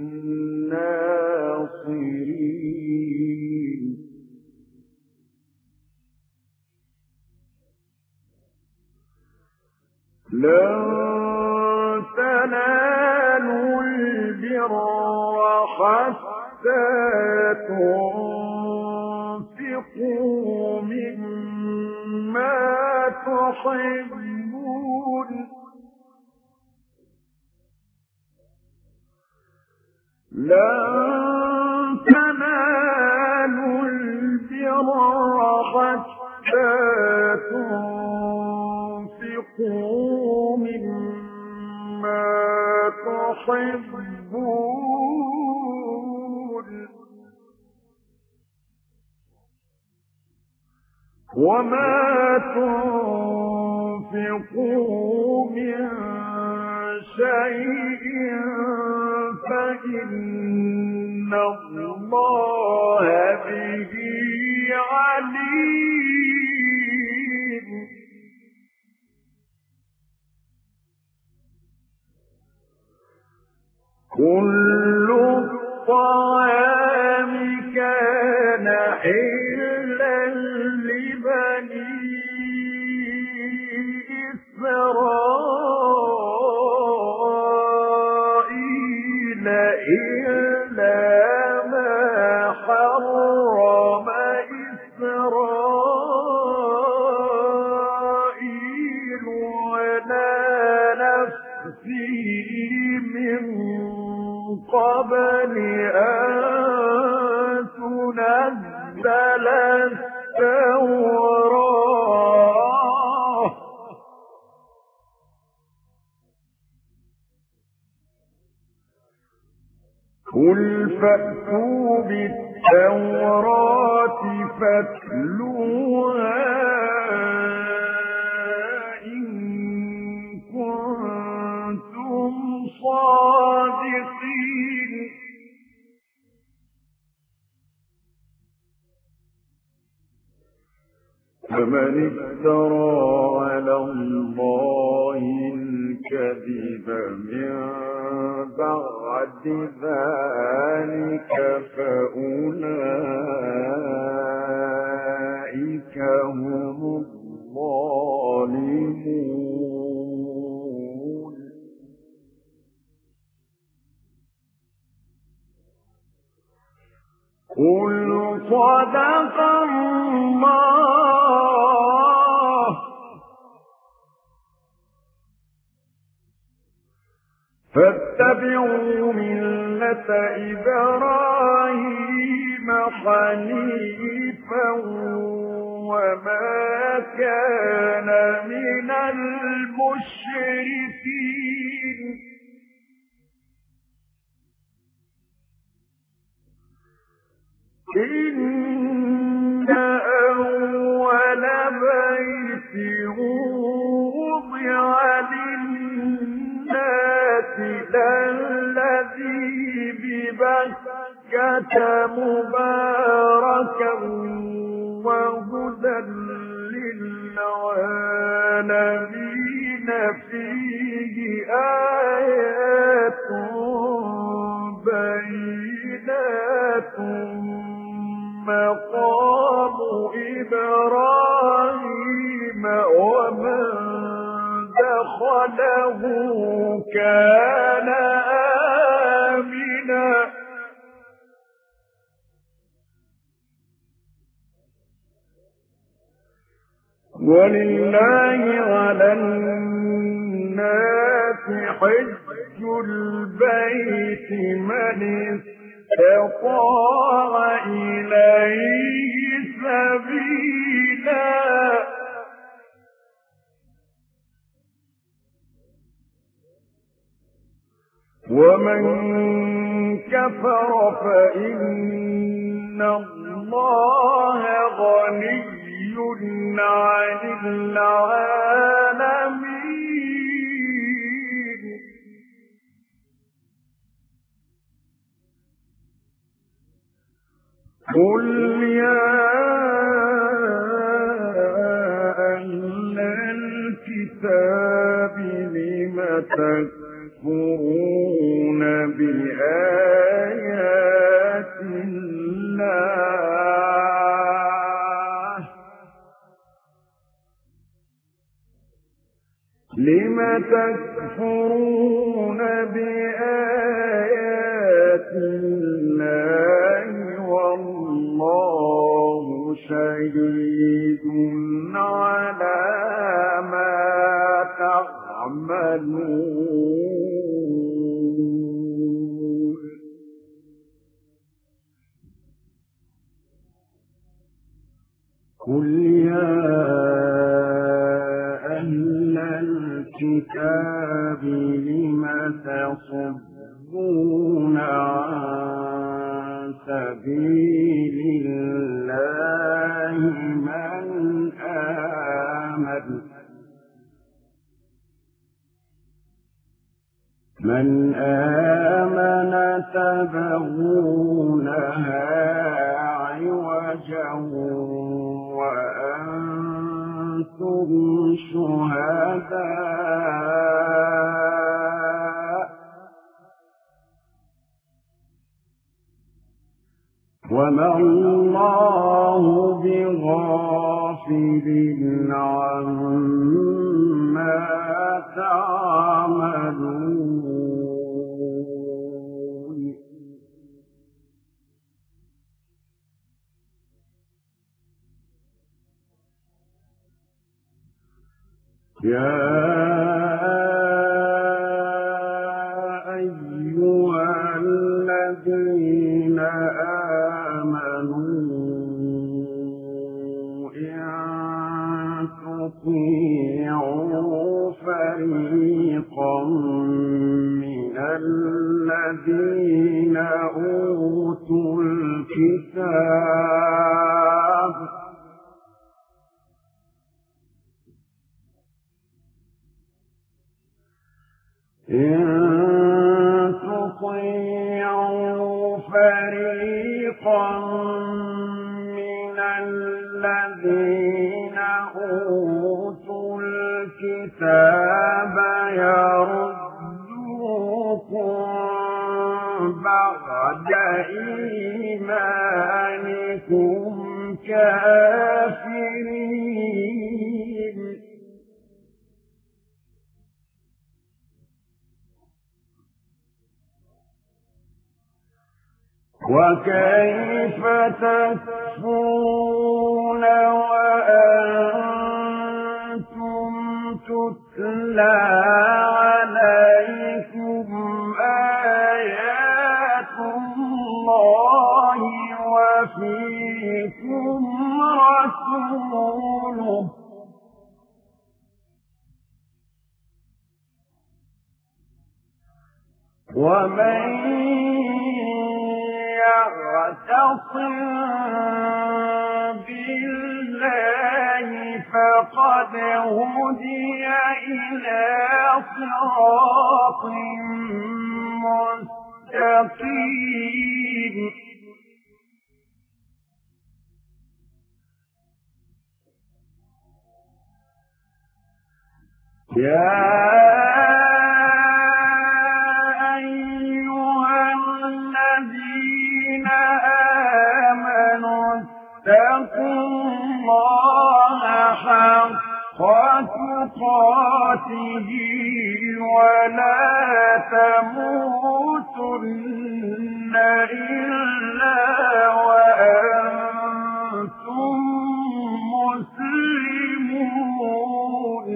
ناصرين لن تنالوا البر حتى تنفقوا مما تحبون لن تنالوا البر حتى تنفقوا مما تحبون وما تنفقوا من شيء فإن الله به عليم كل الطعام كان حلا لبني إسرائيل إلا ما حرم إسرائيل على نفسه من قبل أن تنزل التوراة قل فأتوا بالتوراة فاتلوها إن كنتم صادقين فمن افترى على الله الكذب من بعد ذلك فأولئك هم الظالمون قل صدق الله فاتبعوا ملة إبراهيم حنيفا وما كان من المشركين إن أول بيت وضع للناس للذي ببكة مباركا وهدى للعالمين فيه آيات بينات مقام إبراهيم ومن دخله كان آمنا ولله على الناس حج البيت من استطاع إليه سبيلا ومن كفر فإن الله غني عن العالمين قل يا أهل لم تكفرون بآيات الله والله شهيد على ما تعملون قل يا أهل الكتاب لم تصدون عن سبيل الله من آمن من آمن تبغونها عوجا وأنتم شهداء وما الله بغافل عما تعملون يا أيها الذين آمنوا إن تطيعوا فريقا من الذين أوتوا الكتاب إن تطيعوا فريقا من الذين أوتوا الكتاب يردوكم بعد إيمانكم كافرين وكيف تكفرون وأنتم تتلى عليكم آيات الله وفيكم رسوله ومن يعتصم بالله فقد هدي إلى صراط مستقيم يا اتقوا الله حق تقاته ولا تموتن إلا وأنتم مسلمون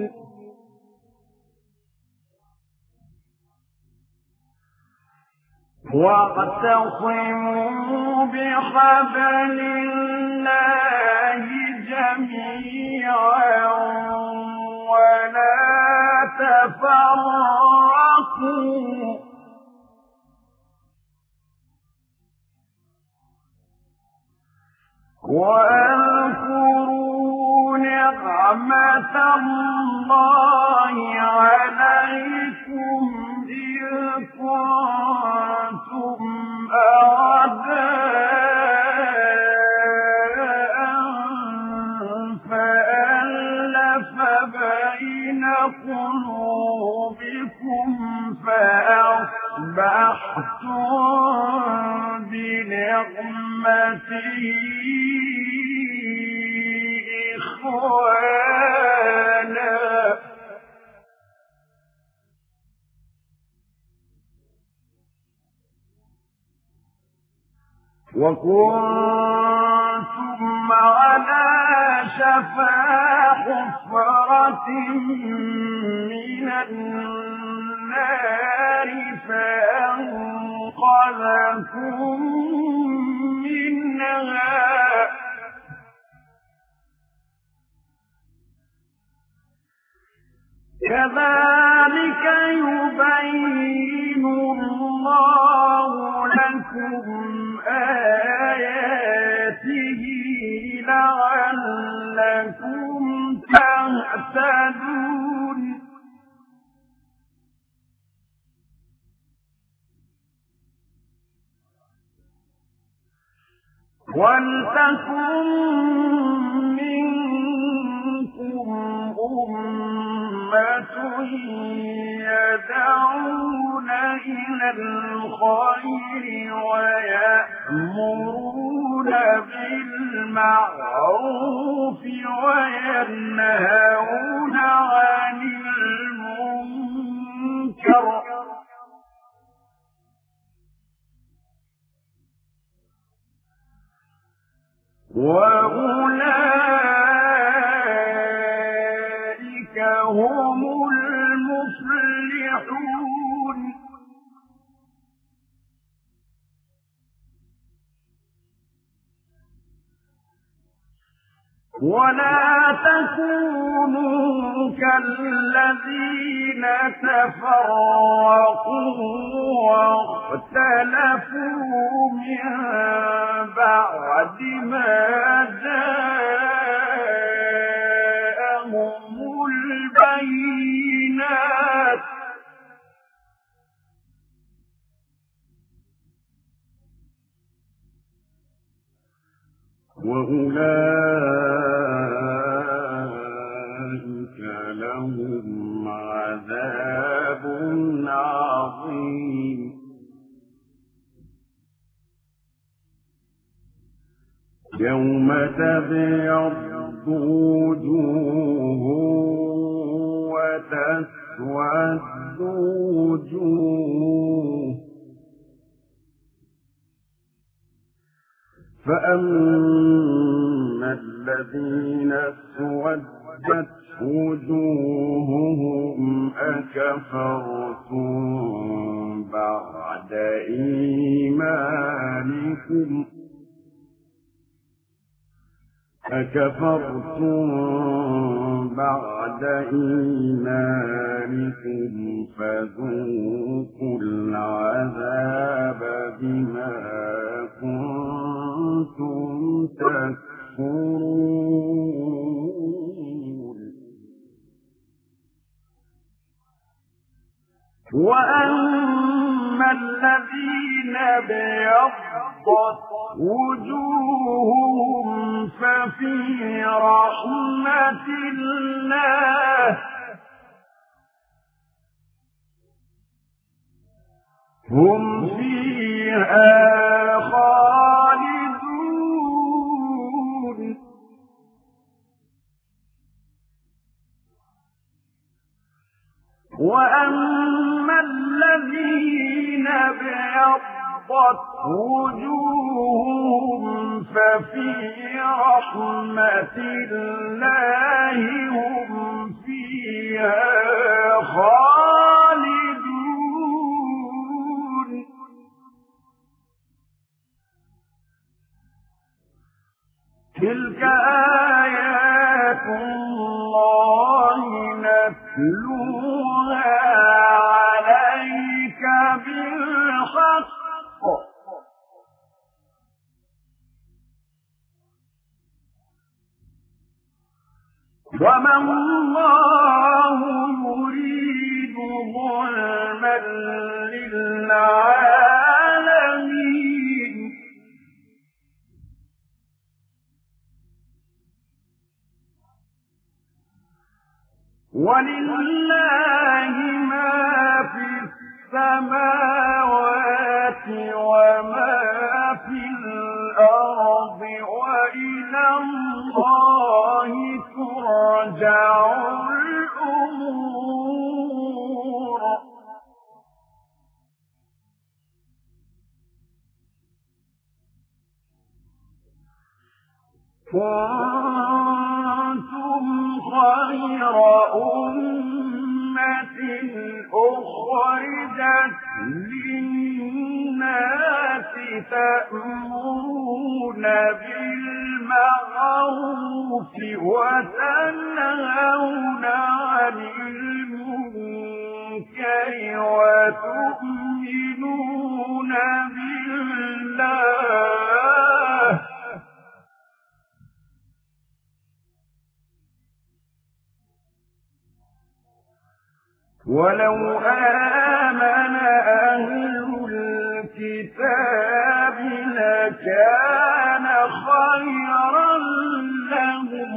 واعتصموا بحبل الله جميعا ولا تفرقوا واذكروا نعمة الله عليكم إذ كنتم أعداء فألف بين قلوبكم فأصبحتم بنعمته إخوانا وكنتم على شفا حفرة من النار فأنقذكم منها كذلك يبين الله لكم آياته لعلكم تهتدون ولتكن منكم أمة يدعون إلى الخير ويأمرون بالمعروف وينهون عن المنكر وأولئك هم المفلحون ولا تكونوا كالذين تفرقوا واختلفوا من بعد ما جاءهم البينات وأولئك لهم عذاب عظيم يوم تبيض وجوه وتسود وجوه فأما الذين اسودت وجوههم أكفرتم بعد إيمانكم أكفرتم بعد إيمانكم فذوقوا العذاب بما كنتم تكفرون وأما الذين ابيضت وجوههم ففي رحمة الله هم فيها خالدون وأما الذين ابيضت وجوههم ففي رحمة الله هم فيها خالدون تلك آيات الله نتلوها عليك بالحق وما الله يريد ظلما للعالمين ولله ما في السماوات وما في الأرض وإلى الله ترجع الأمور كنتم خير أمة أخرجت للناس تأمرون بالمعروف وتنهون عن المنكر وتؤمنون بالله ولو آمن أهل الكتاب لكان خيرا لهم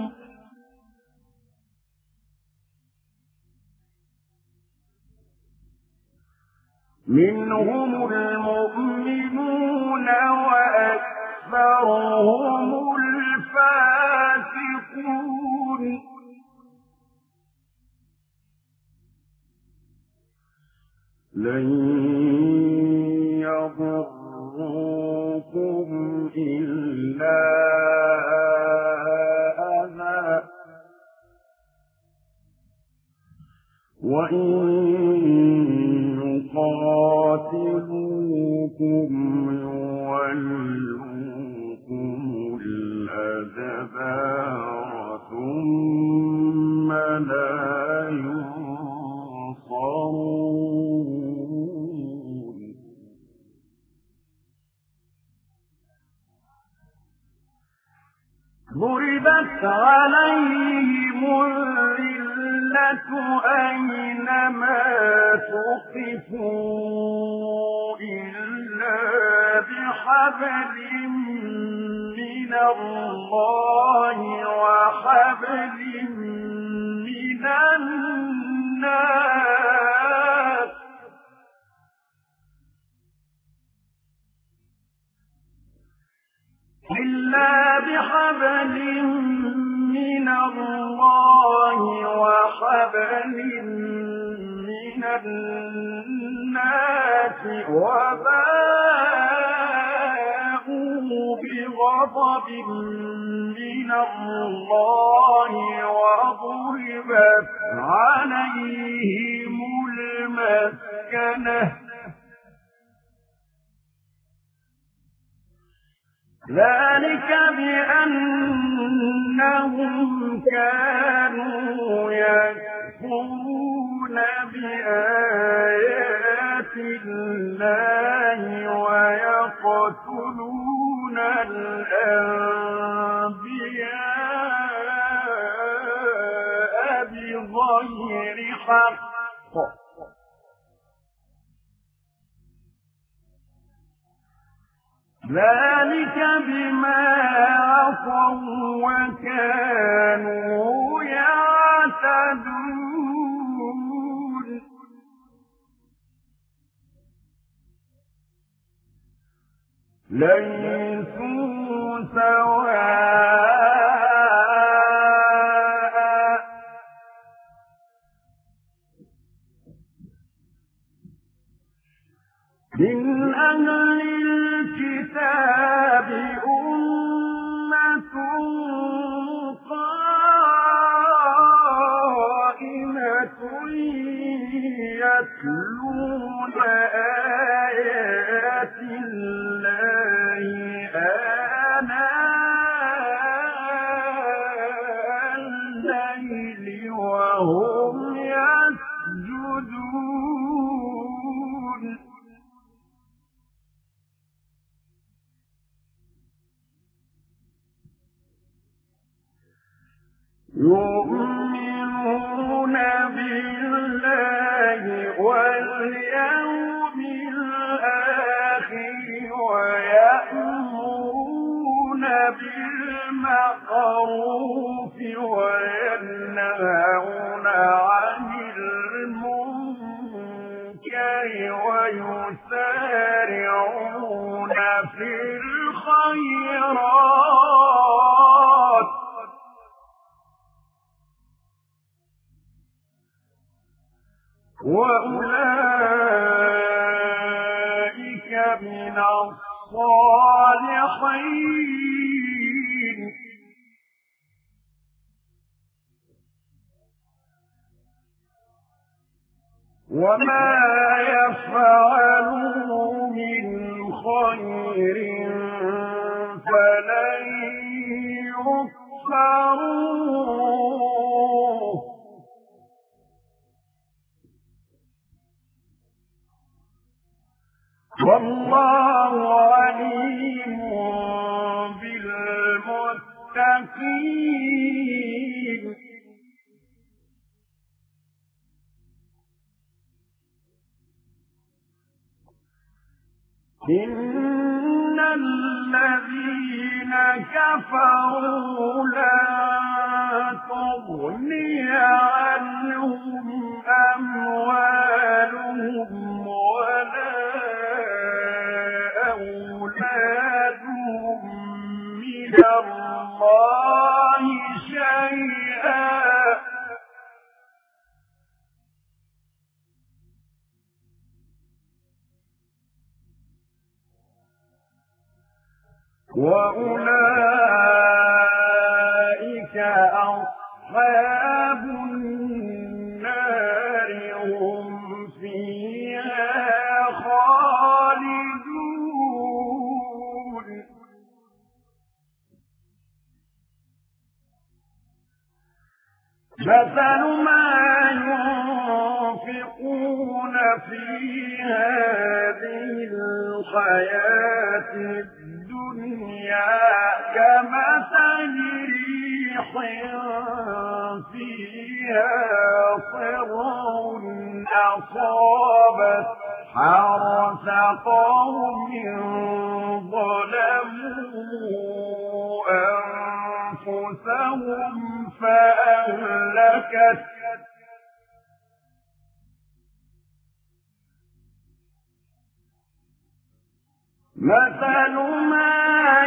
منهم المؤمنون وأكثرهم الفاسقون لن يضروكم إلا أذى وإن يقاتلوكم يولوكم الأدبار ثم لا ينصرون ضربت عليهم الذلة أينما ثقفوا إلا بحبل من الله وحبل من الناس إلا بحبل من الله وحبل من الناس وباءوا بغضب من الله وضربت عليهم المسكنة ذلك بأنهم كانوا يكفرون بآيات الله ويقتلون الأنبياء بغير حق ذلك بما عصوا وكانوا يعتدون ليسوا سواء من أهل الكتاب أمة قائمة يتلون آيات الله آناء الليل وهم يسجدون يؤمنون بالله واليوم الآخر ويأمرون بالمعروف وينهون عن المنكر ويسارعون في الخيرات وأولئك من الصالحين وما يفعلوا من خير فلن يكفروه والله عليم بالمتقين إن الذين كفروا لا تغني عنهم أموالهم ولا أولادهم من الله شيئا وأولئك أصحاب النار هم فيها خالدون مثل ما ينفقون في هذه الحياة الدنيا كمثل ريح فيها صر أصابت حرث قوم ظلموا أنفسهم فأهلكت مثل ما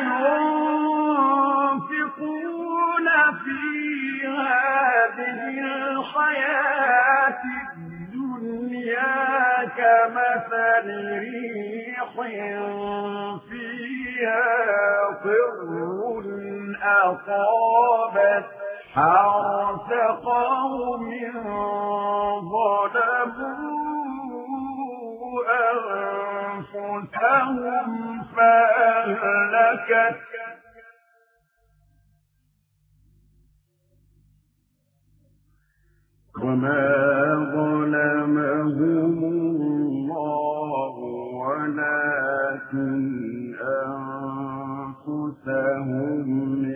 ينفقون في هذه الحياة الدنيا كمثل ريح فيها صر أصابت حرث قوم ظلموا أنفسهم فأهلكت وما ظلمهم الله ولكن أنفسهم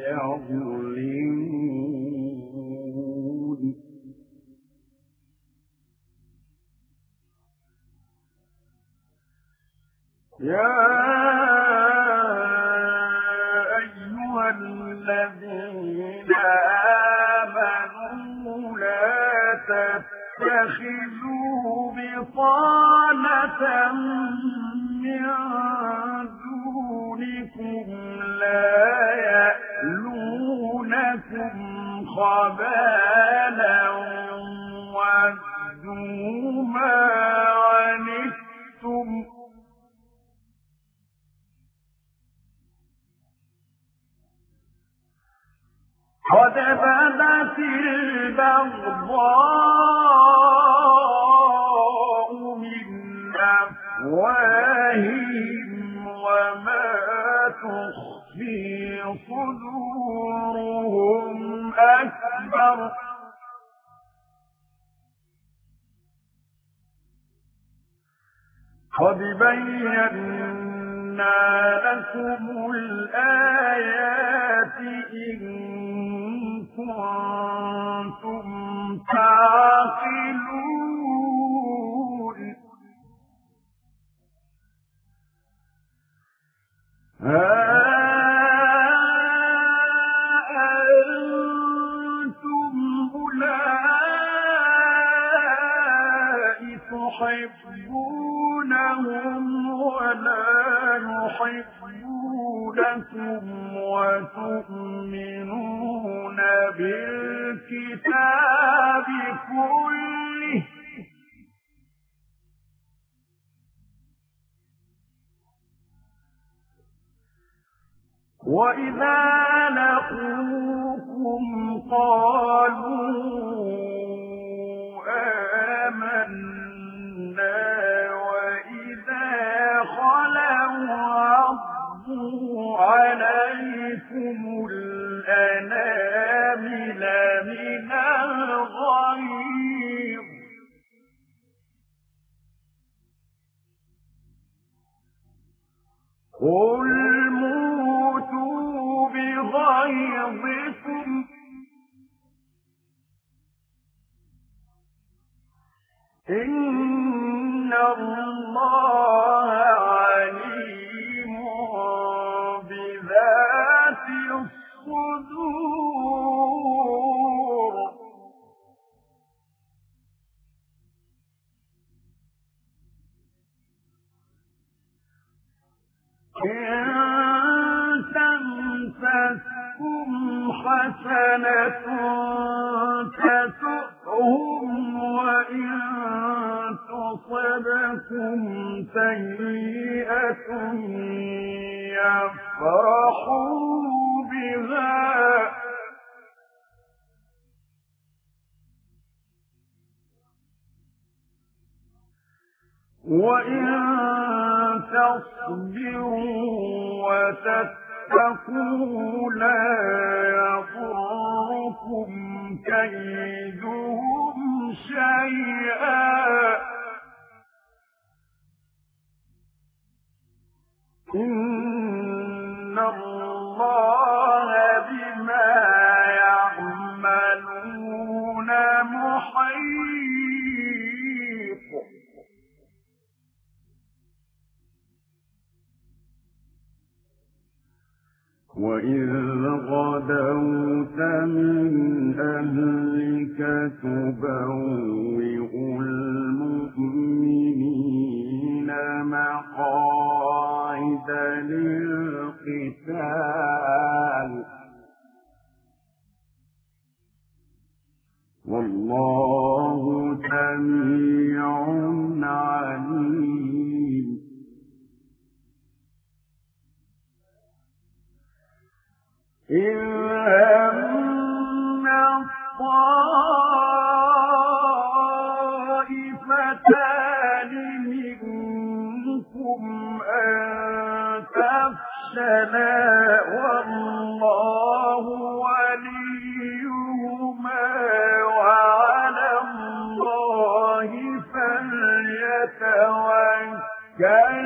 يظلمون يا أيها الذين آمنوا لا تتخذوا بطانة من دونكم لا يألونكم خبالا ودوا ما عنتم قد بدت البغضاء من أفواههم وما تخفي صدورهم أكبر قد بينا لكم الآيات إن كنتم تعقلون ها أنتم أولئك تحبونهم ولا يحبونكم وتؤمنون بالكتاب كله وإذا لقوكم قالوا آمنا من الغيظ قل موتوا بغيظكم إن الله عليم بذات الصدور إن تمسسكم حسنة تسؤهم وإن تصبكم سيئة يفرحوا بها وإن تصبروا وتتقوا لا يضركم كيدهم شيئا إن الله بما يعملون محيط وإذ غدوت من أهلك تبوئ المؤمنين مقاعد للقتال والله سميع عليم إذ هم الطائفتان منكم أن تفشلا والله وليهما وعلى الله فليتوكل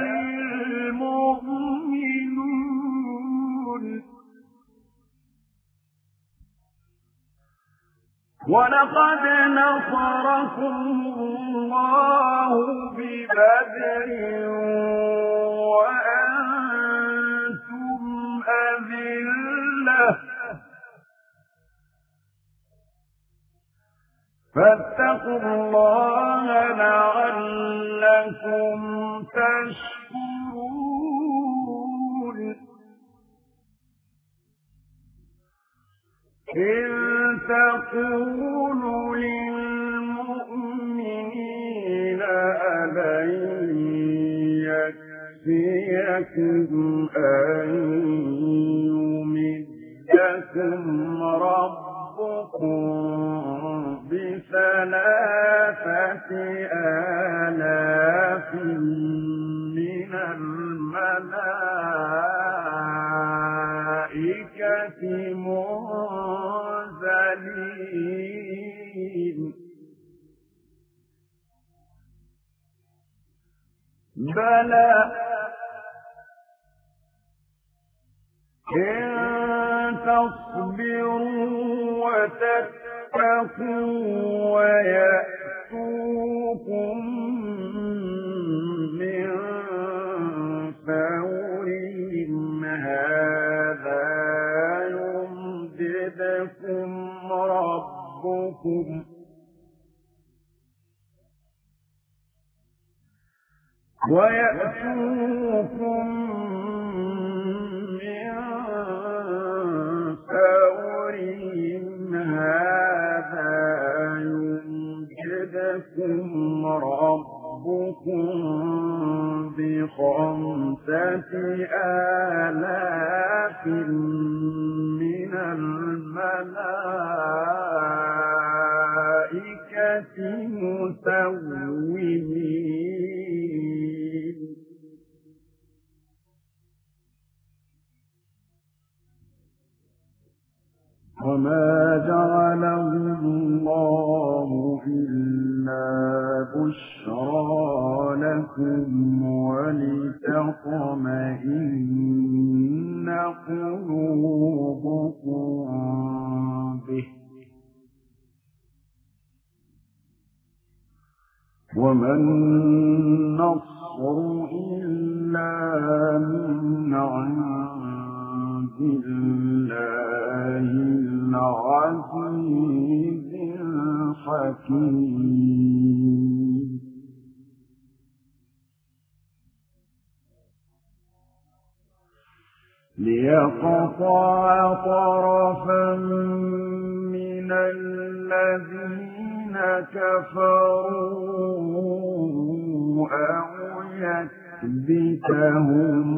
المؤمنون ولقد نصركم الله ببدر وأنتم أذلة فاتقوا الله لعلكم تشكرون إذ تقول للمؤمنين ألن يكفيكم أن يمدكم ربكم بثلاثة آلاف من الملائكة منزلين بلى إن تصبروا وتتقوا ويأتوكم من فورهم هذا يمددكم ربكم ويأتوكم من فورهم هذا يمددكم ربكم بخمسة آلاف من الملائكة مسومين وما جعل الله إلا بشرى لكم ولتطمئن قلوبكم به وما النصر إلا من عند الله العزيز الحكيم ليقطع طرفا من الذين كفروا أو يكبتهم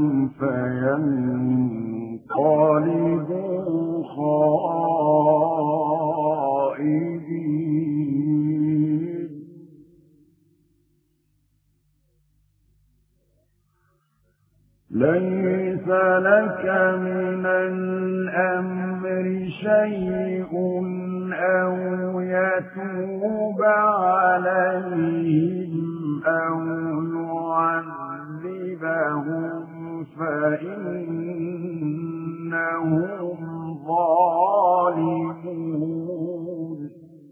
فينقلبوا خائبين ليس لك من الأمر شيء أو يتوب عليهم أو يعذبهم فإنهم ظالمون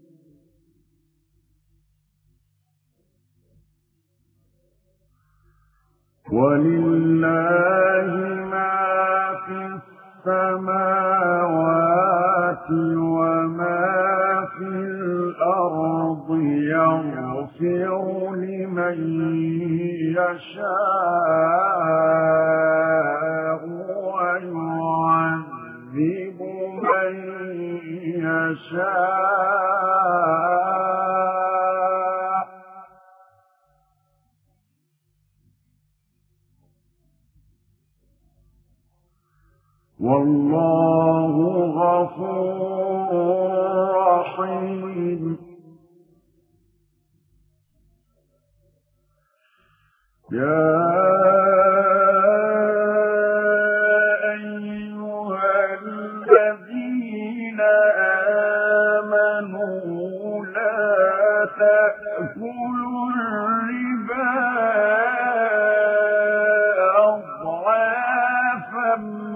ولله ما في السماوات وما في الأرض يغفر لمن يشاء ويعذب من يشاء والله غفور رحيم يا أيها الذين آمنوا لا تأكلوا الربا أضعافا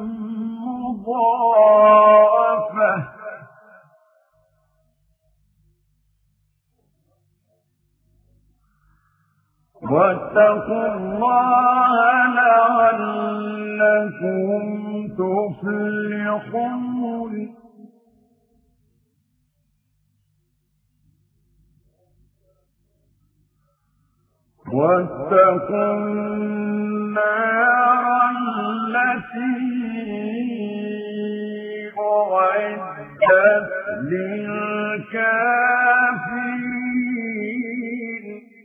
مضاعفة واتقوا الله لعلكم تفلحون واتقوا النار التي أعدت للكافرين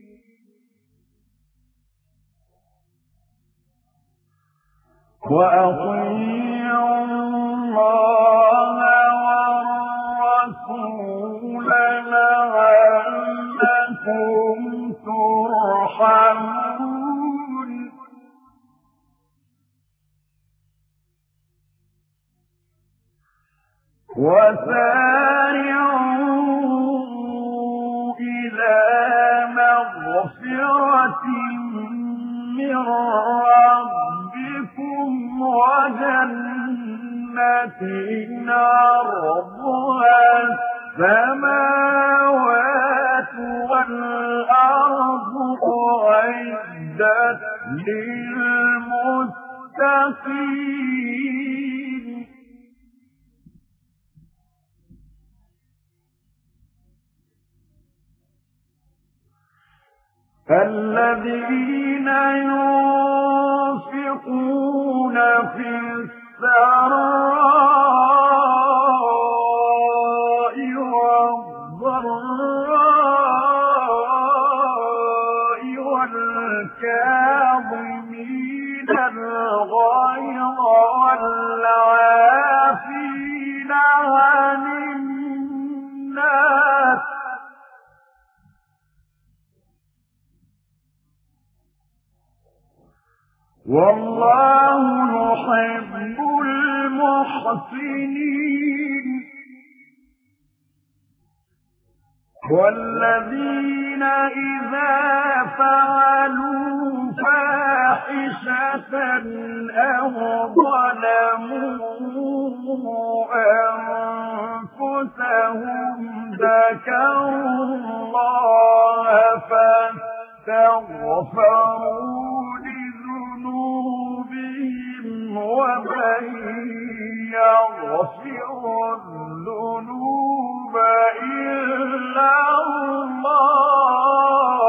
وأطيعوا الله والرسول لعلكم ترحمون وسارعوا إلى مغفرة من ربكم وجنة عرضها السماوات والأرض أعدت للمتقين الذين ينفقون في السراء والضراء والكاظمين الغيظ والعافين عن الناس والله يحب المحسنين والذين إذا فعلوا فاحشة أو ظلموا أنفسهم ذكروا الله فاستغفروا لذنوبهم ومن يغفر الذنوب إلا الله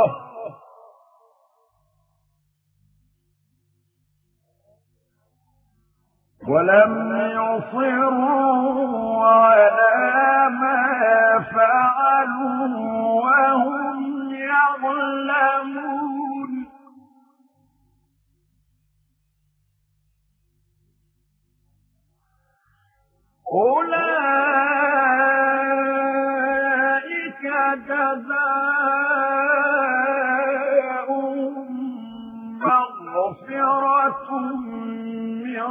ولم يصروا على ما فعلوا وهم يعلمون أولئك جزاؤهم مغفرة من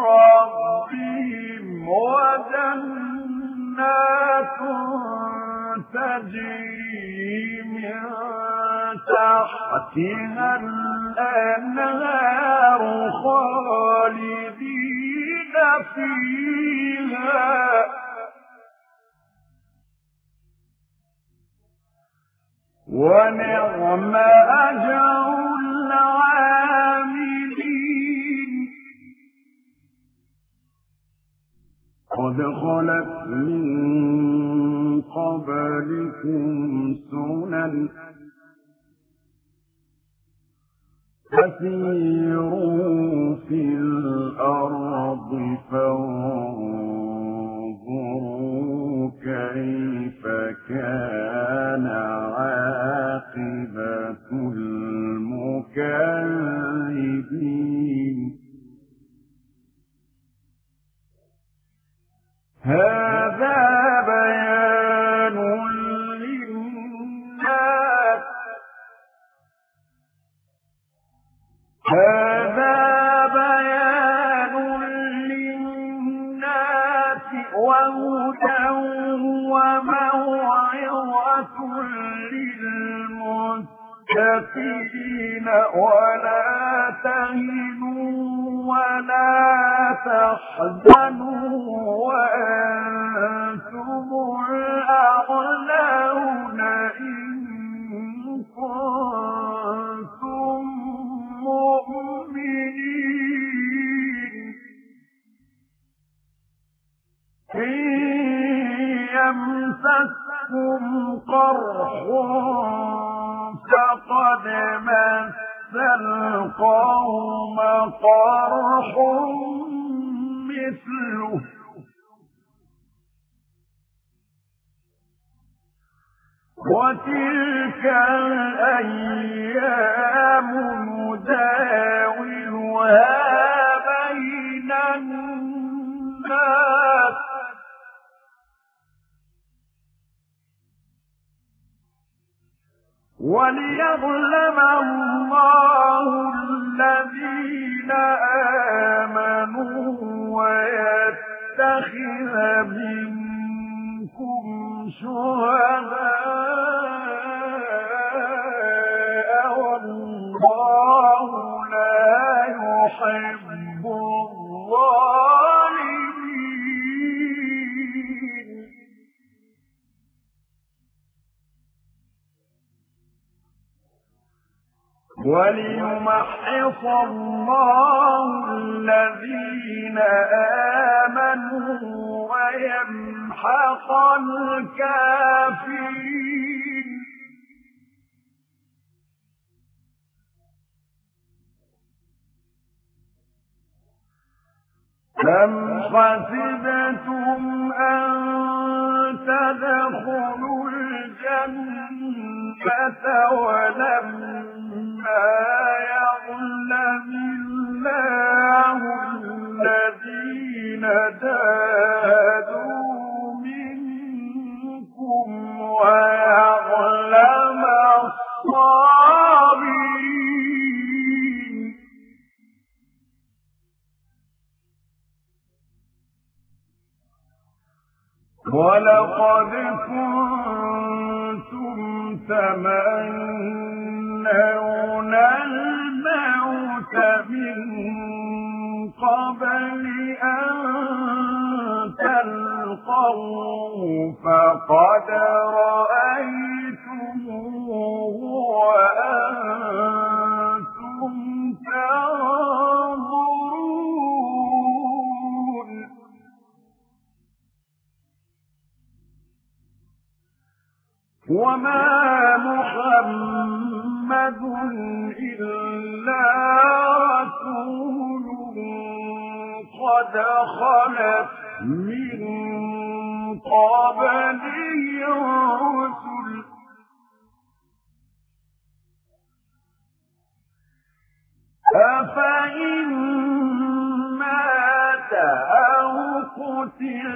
ربهم وجنات تجري من تحتها الأنهار خالدين فيها ونعم أجر العاملين قد خلت من قبلكم سنن فسيروا في الأرض فانظروا كيف كان عاقبة المكذبين هذا بيان للناس هذا بيان للناس وهدى وموعظة للمتقين ولا تهنوا ولا تحزنوا وأنتم الأعلون إن كنتم مؤمنين إن يمسسكم قرح فقد مس القوم قرح مثله وتلك الأيام نداولها بين الناس وليظلم الله الذين آمنوا ويتخذ منكم شهداء والله لا يحب الظالمين وليمحص الله الذين آمنوا ويمحق الكافرين أم حسبتم أن تدخلوا الجنة ولما يعلم الله الذين جاهدوا منكم ويعلم الصابرين ولقد كنتم تمنون الموت من قبل أن تلقوه فقد رأيتموه وأنتم تنظرون وما محمد إلا رسول قد خلت من قبله الرسل أفإن مات أو قتل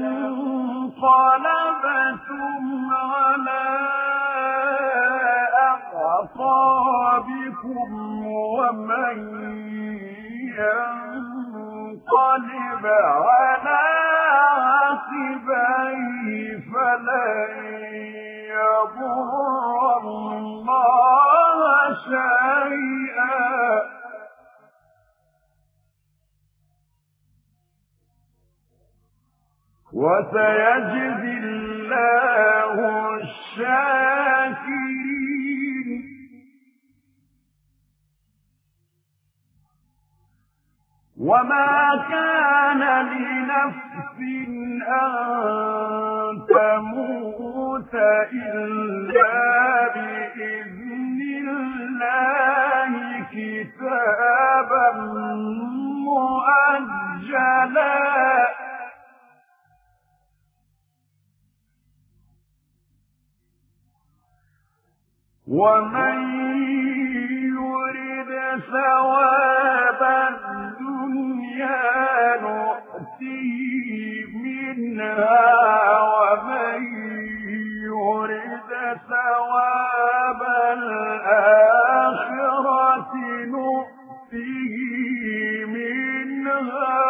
انقلبتم على أعقابكم ومن ينقلب على عقبيه فلن يضر الله شيئا وسيجزي الله الشاكرين وما كان لنفس أن تموت إلا بإذن الله كتابا مؤجلا ومن يرد ثواب الدنيا نؤته منها ومن يرد ثواب الآخرة نؤته منها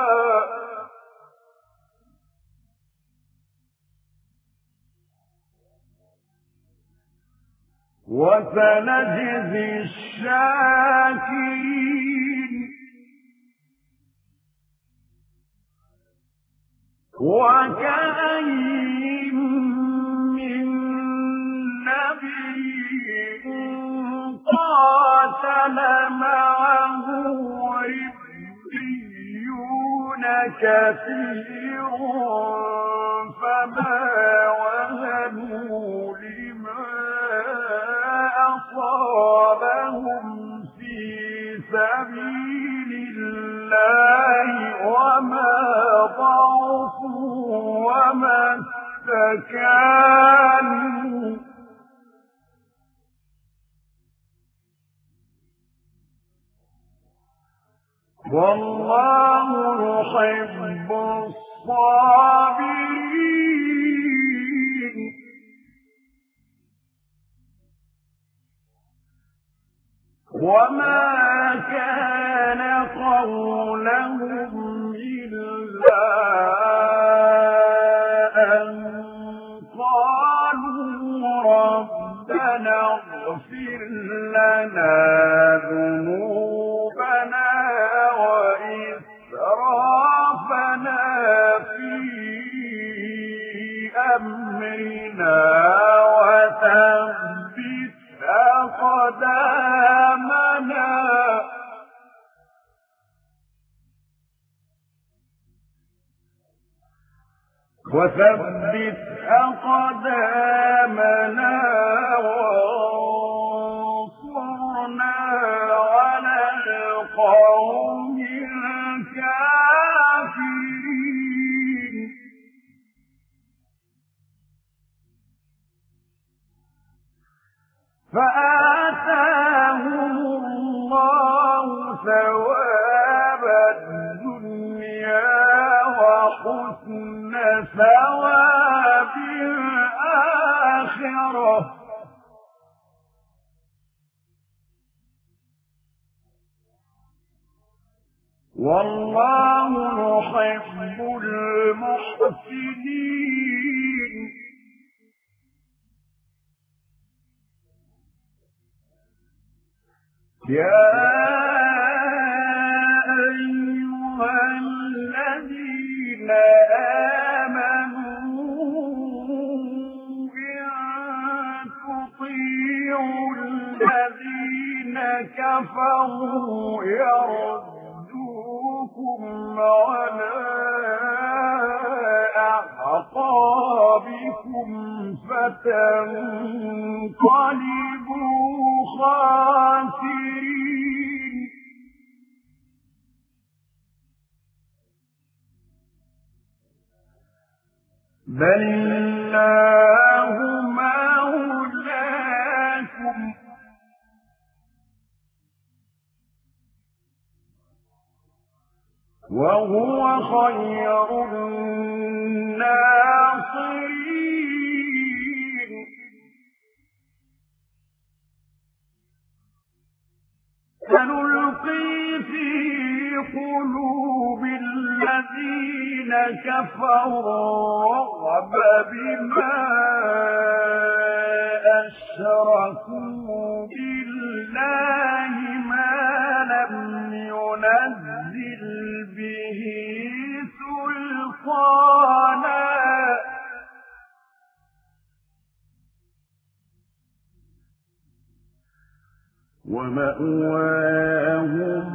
وسنجزي الشاكرين وكأين من نبي قاتل معه ربيون كثير فما وهنوا لما أصابهم في سبيل الله وما ضعفوا وما استكانوا والله يحب الصابرين وما كان قولهم إلا أن قالوا ربنا اغفر لنا ذنوبنا وإسرافنا في أمرنا وثبت أقدامنا وثبت أقدامنا وانصرنا على القوم الكافرين فآتاهم الله ثواب الدنيا وحسن ثواب الآخرة والله يحب المحسنين يا أيها الذين آمنوا إن تطيعوا الذين كفروا يردوكم على أعقابكم فتنقلبوا خاسرين بل الله مولاكم وهو خير الناصرين سنلقي في قلوب الذين كفروا الرعب بما أشركوا بالله ما لم ينزل به سلطانا ومأواهم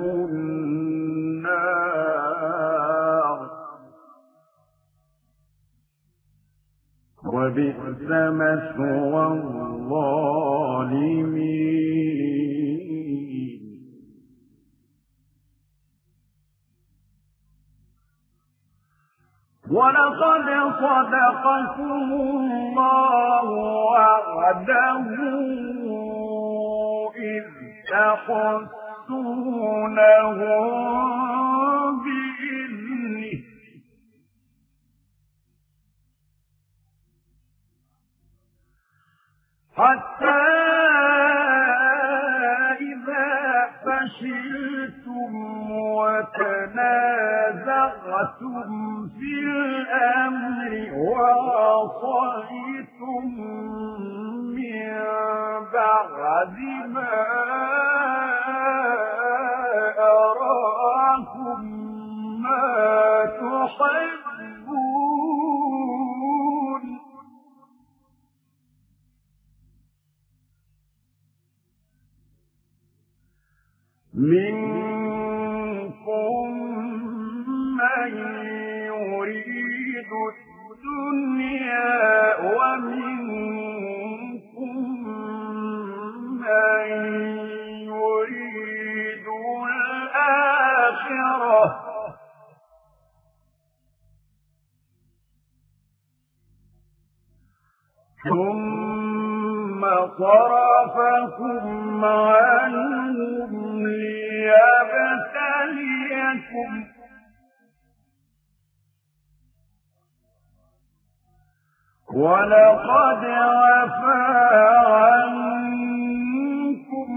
النار وبئس مثوى الظالمين ولقد صدقكم الله وعده إذ تحسونهم بإذنه حتى إذا فشلتم وتنازعتم في الأمر وعصيتم من بعد ما أراكم ما تحبون منكم من يريد الدنيا ومنكم من يريد الآخرة ثم صرفكم عنهم ليبتليكم ولقد عفا عنكم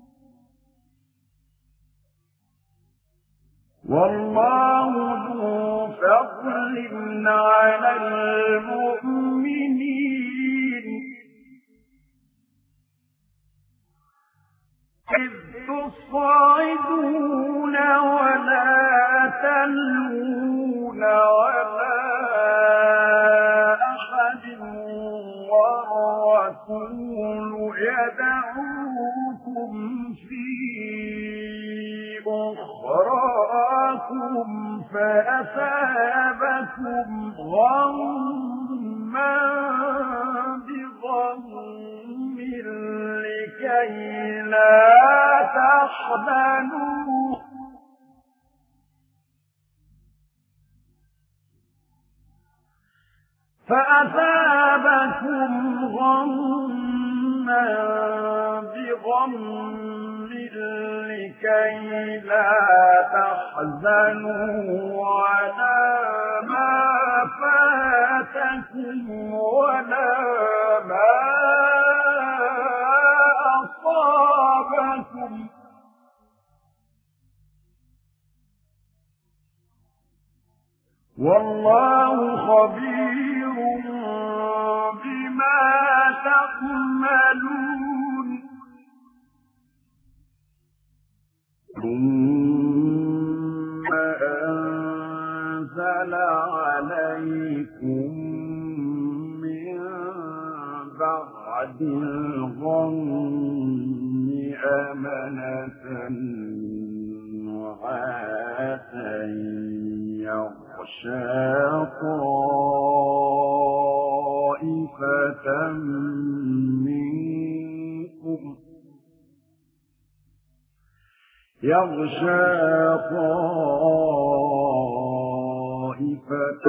والله ذو فضل على المؤمنين إذ تصعدون ولا تلوون ولا أحد والرسول يدعوكم في أخراكم فأثابكم غمّا بغم لكي لا تحزنوا فأثابكم غمّا بغم لكي لا تحزنوا على ما فاتكم ولا ما أصابكم والله خبير بما تعملون بعد الغم أمنة نعاسا يغشى طائفة منكم يغشى طائفة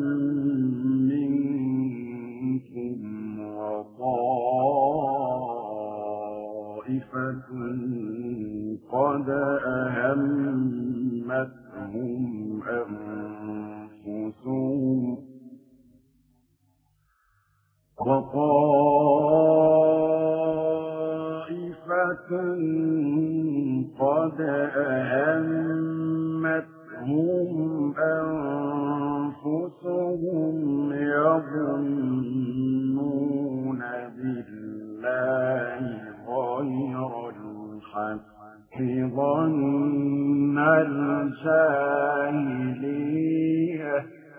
منكم وطائفة قد أهمتهم أنفسهم وطائفة قد أهمتهم أنفسهم يظنون بالله غير الحق ظن الجاهلية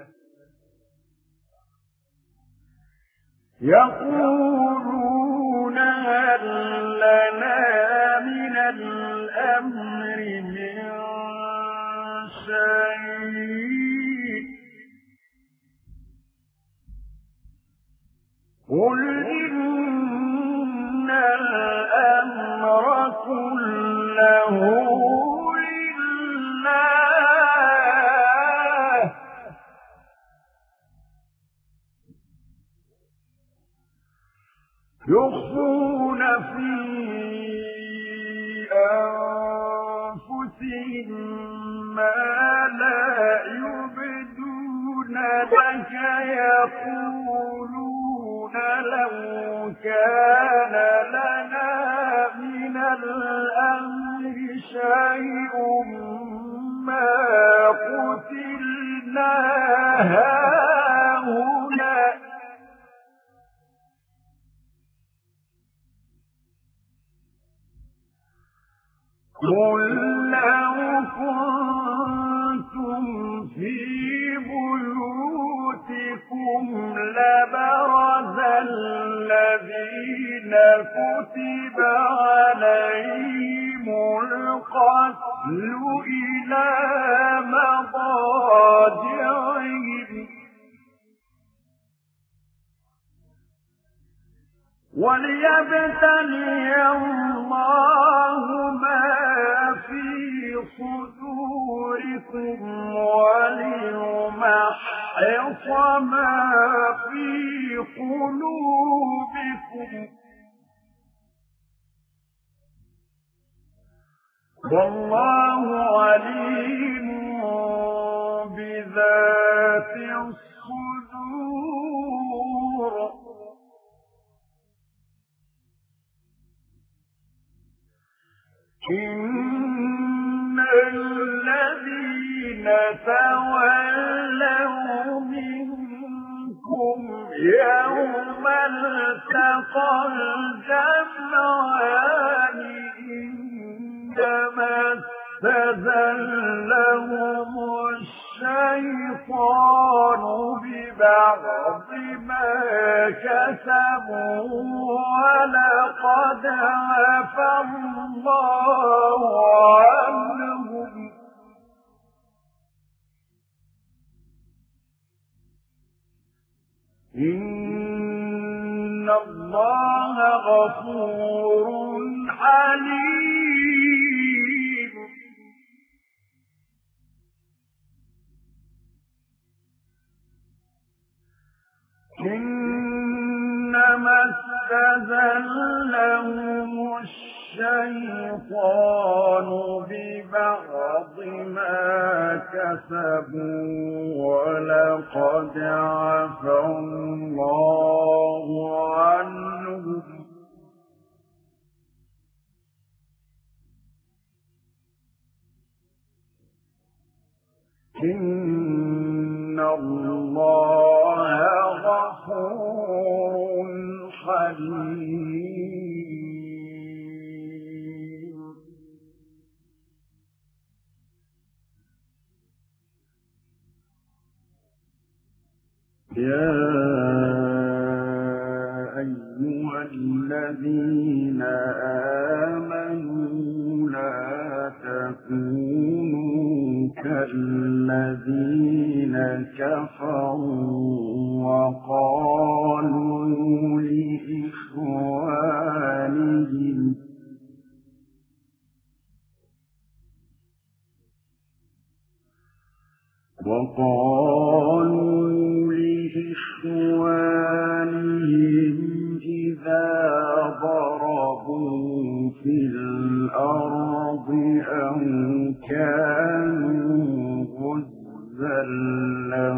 يقولون هل لنا من الأمر من شيء قل إن الأمر كله لله يخفون في أنفسهم ما لا يبدون لك يقولون لو كان لنا من الأمر شيء ما قتلنا هاهنا قل لو كنتم في بيوتكم لبرز الذين كتب عليهم القتل إلى مضاجعهم وليبتلي الله ما في صدوركم وليمحص ما في قلوبكم والله عليم بذات الصدور إن الذين تولوا منكم يوم التقى الجمعان إنما استزلهم الشيطان ببعض ما كسبوا ولقد عفا الله عنهم إن الله غفور حليم إنما استزلهم الشيطان ببعض ما كسبوا ولقد عفا الله عنهم إن الله غفور حليم يا أيها الذين آمنوا لا تكونوا كالذين كفروا وقالوا لإخوانهم وقالوا لإخوانهم إذا ضربوا في الأرض أو كانوا غزا لو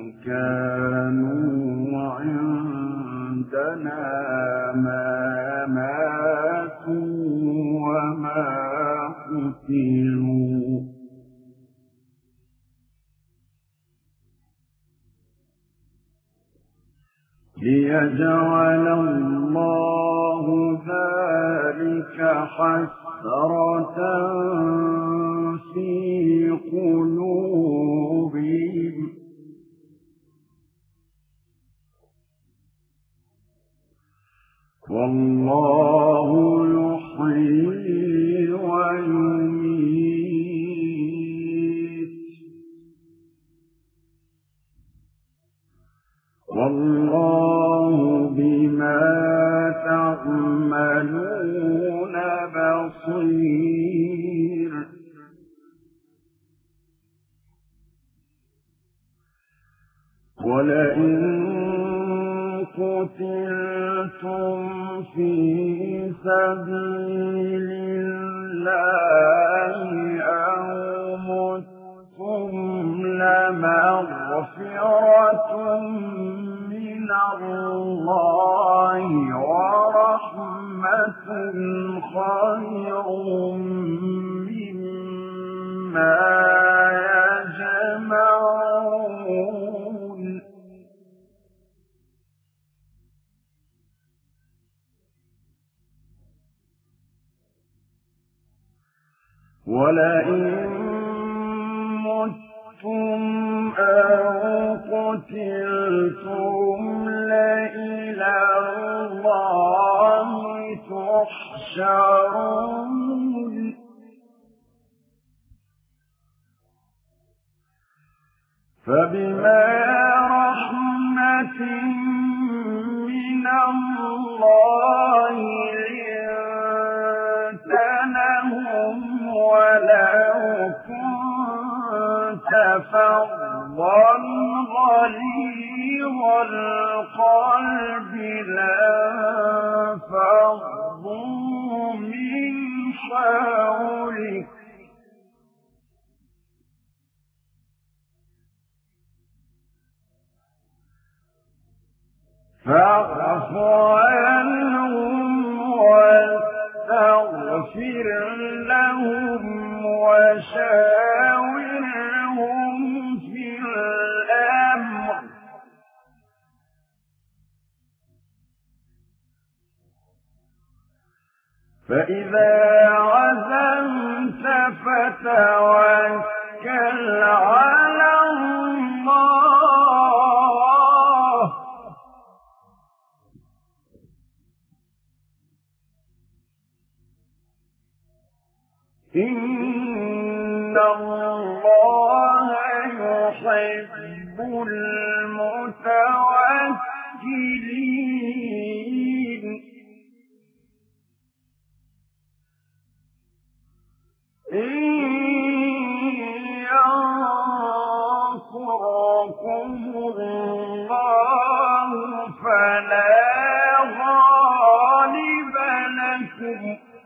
كانوا عندنا ما ماتوا وما قتلوا ليجعل الله ذلك حسرة في قلوبهم والله يحيي ويميت والله بما تعملون بصير ولئن قتلتم في سبيل الله أو متم لمغفرة من الله ورحمة خير مما يجمعون ولئن متم أو قتلتم لإلى الله تحشرون فبما رحمة من الله لنت لهم ولو كنت فظا غليظ القلب لانفضوا من حولك فاعف عنهم واستغفر لهم وشاورهم في الأمر فإذا عزمت فتوكل على الله إن الله يحب المتوكلين إن ينصركم الله فلا غالب لكم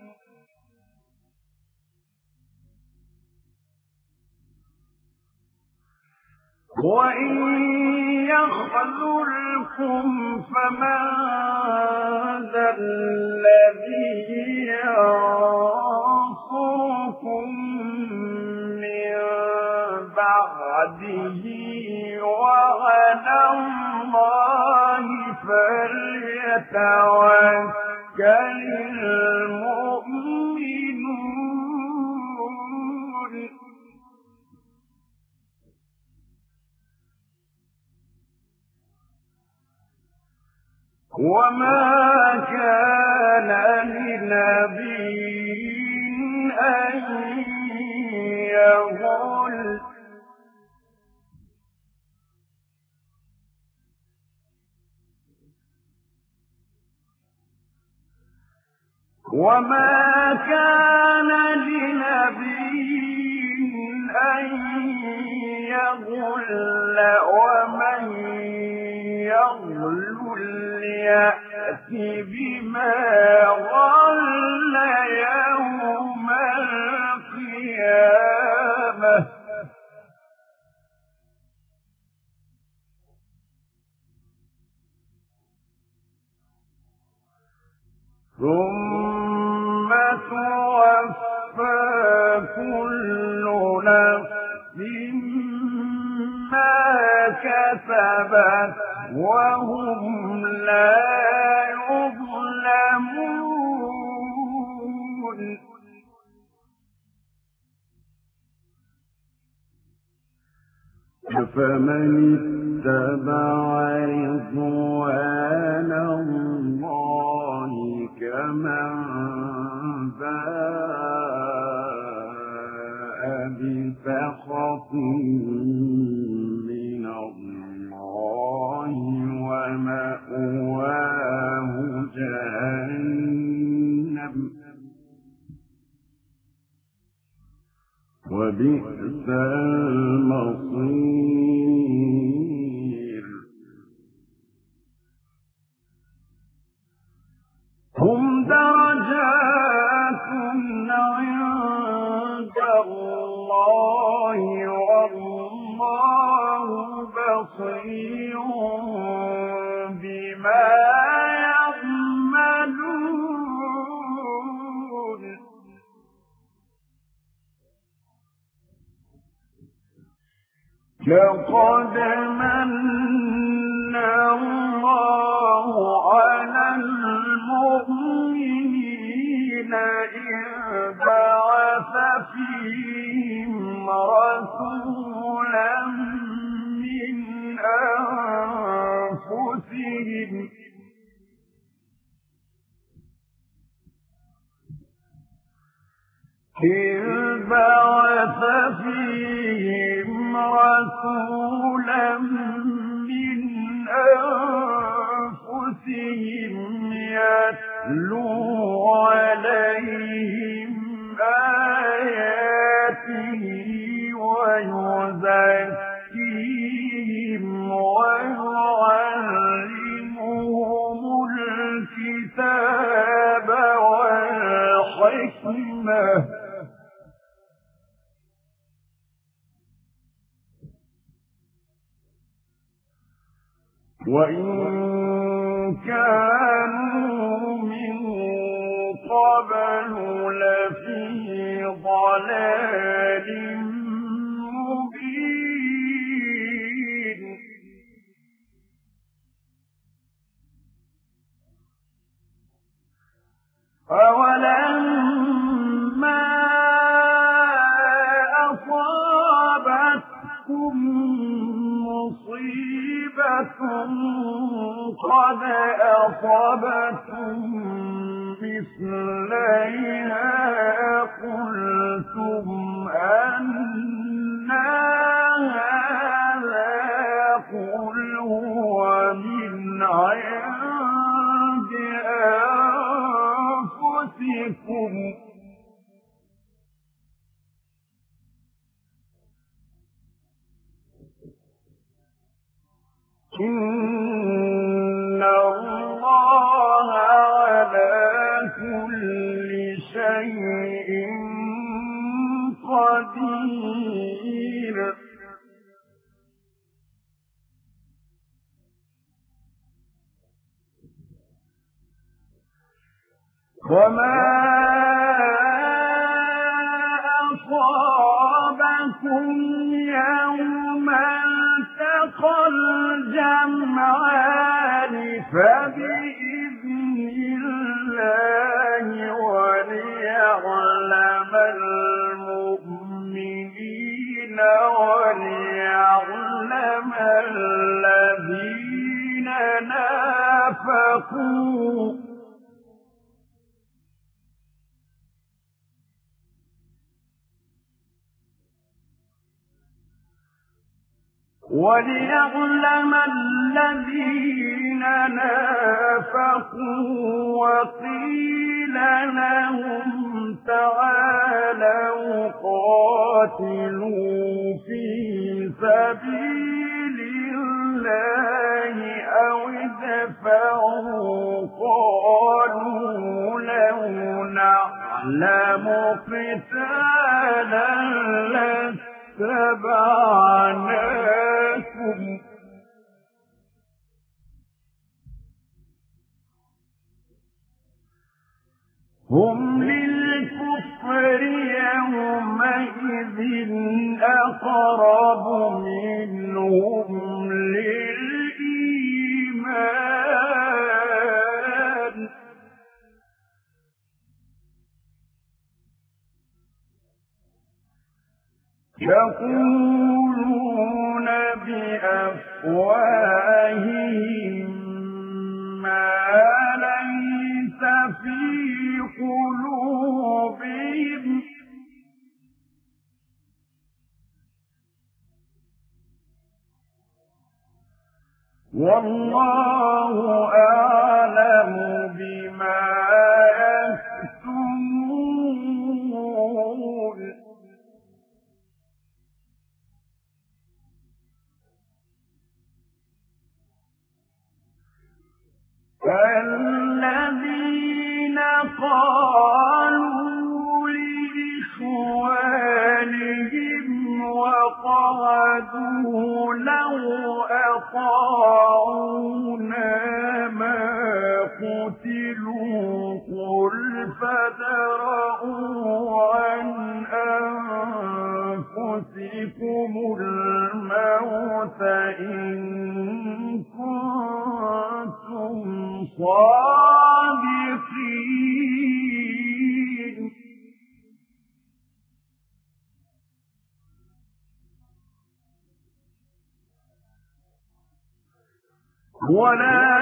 وإن يخذلكم فمن ذا الذي ينصركم من بعده وعلى الله فليتوكل المؤمنون وما كان وما كان لنبي أن يغل ومن يغل يأت بما غل يوم القيامة ثم توفى كل نفس ما كسبت وهم لا يظلمون فمن اتبع رضوان الله كمن باء بسخط من الله ومأواه جهنم وبئس المصير هم درجات عند الله والله بصير بما يعملون لقد من الله على المؤمنين إذ بعث فيهم رسولا من أنفسهم إذ بعث فيهم رسولا من أنفسهم يتلو عليهم آياته ويزكيهم ويعلمهم الكتاب والحكمة وإن كانوا من قبل لفي ضلال مبين أولما أصابتكم مصيبة قد أصبتم مثليها قلتم أنى هذا قل هو من عند أنفسكم إن الله على كل شيء قدير وما أصابكم يوم التقى الجمعان فبإذن الله وليعلم المؤمنين وليعلم الذين نافقوا وليعلم الذين نافقوا وقيل لهم تعالوا قاتلوا في سبيل الله أو ادفعوا قالوا لو نعلم قتالا لاتبعناكم هم للكفر يومئذ أقرب منهم للإيمان يقولون بأفواههم ما ليس في قلوبهم والله أعلم بما يكتمون الذين قالوا لإخوانهم وقعدوا لو أطاعونا ما قتلوا قل فادرءوا عن أنفسكم الموت إن كنتم صادقين ولا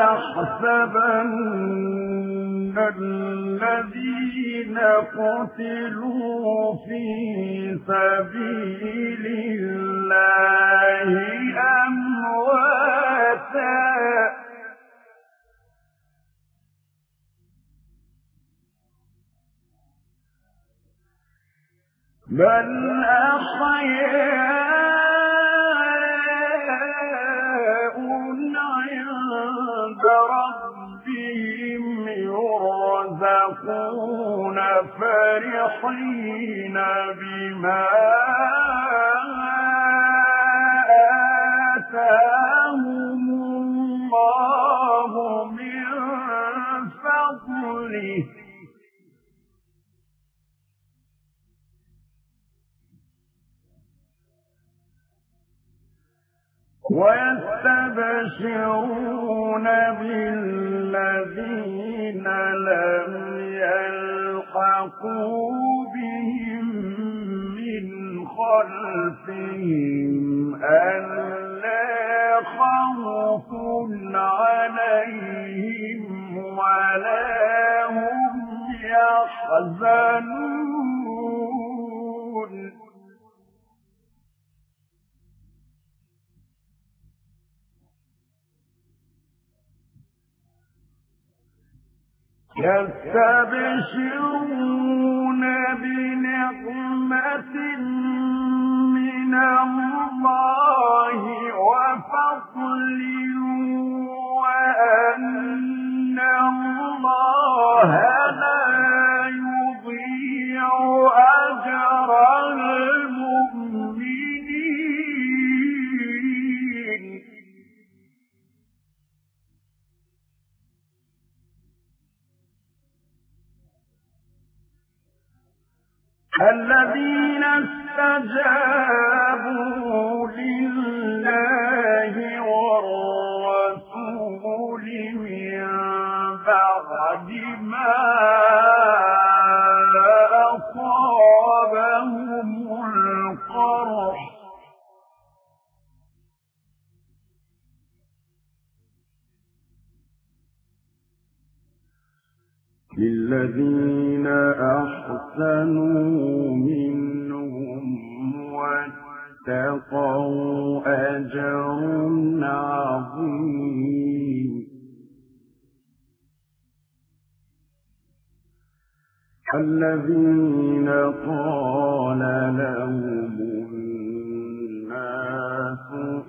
تحسبن الذين قتلوا في سبيل الله أمواتا بل أحياء عند ربهم يرزقون فرحين بما آتاهم الله من فضله ويستبشرون بالذين لم يلحقوا بهم من خلفهم ألا خوف عليهم ولا هم يحزنون يستبشرون بنعمة من الله وفضل وأن الله لا يضيع أجر المؤمنين الذين استجابوا لله والرسول من بعد ما أصابهم القرح للذين أحسنوا منهم واتقوا أجر عظيم الذين قال لهم الناس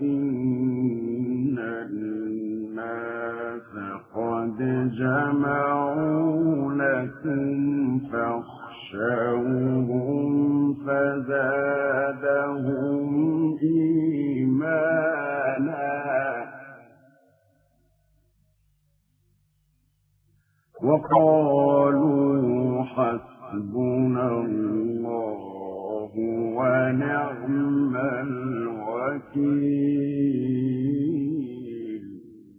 إن الناس قد جمعوا لكم فاخشوهم فزادهم إيمانا وقالوا حسبنا الله ونعم الوكيل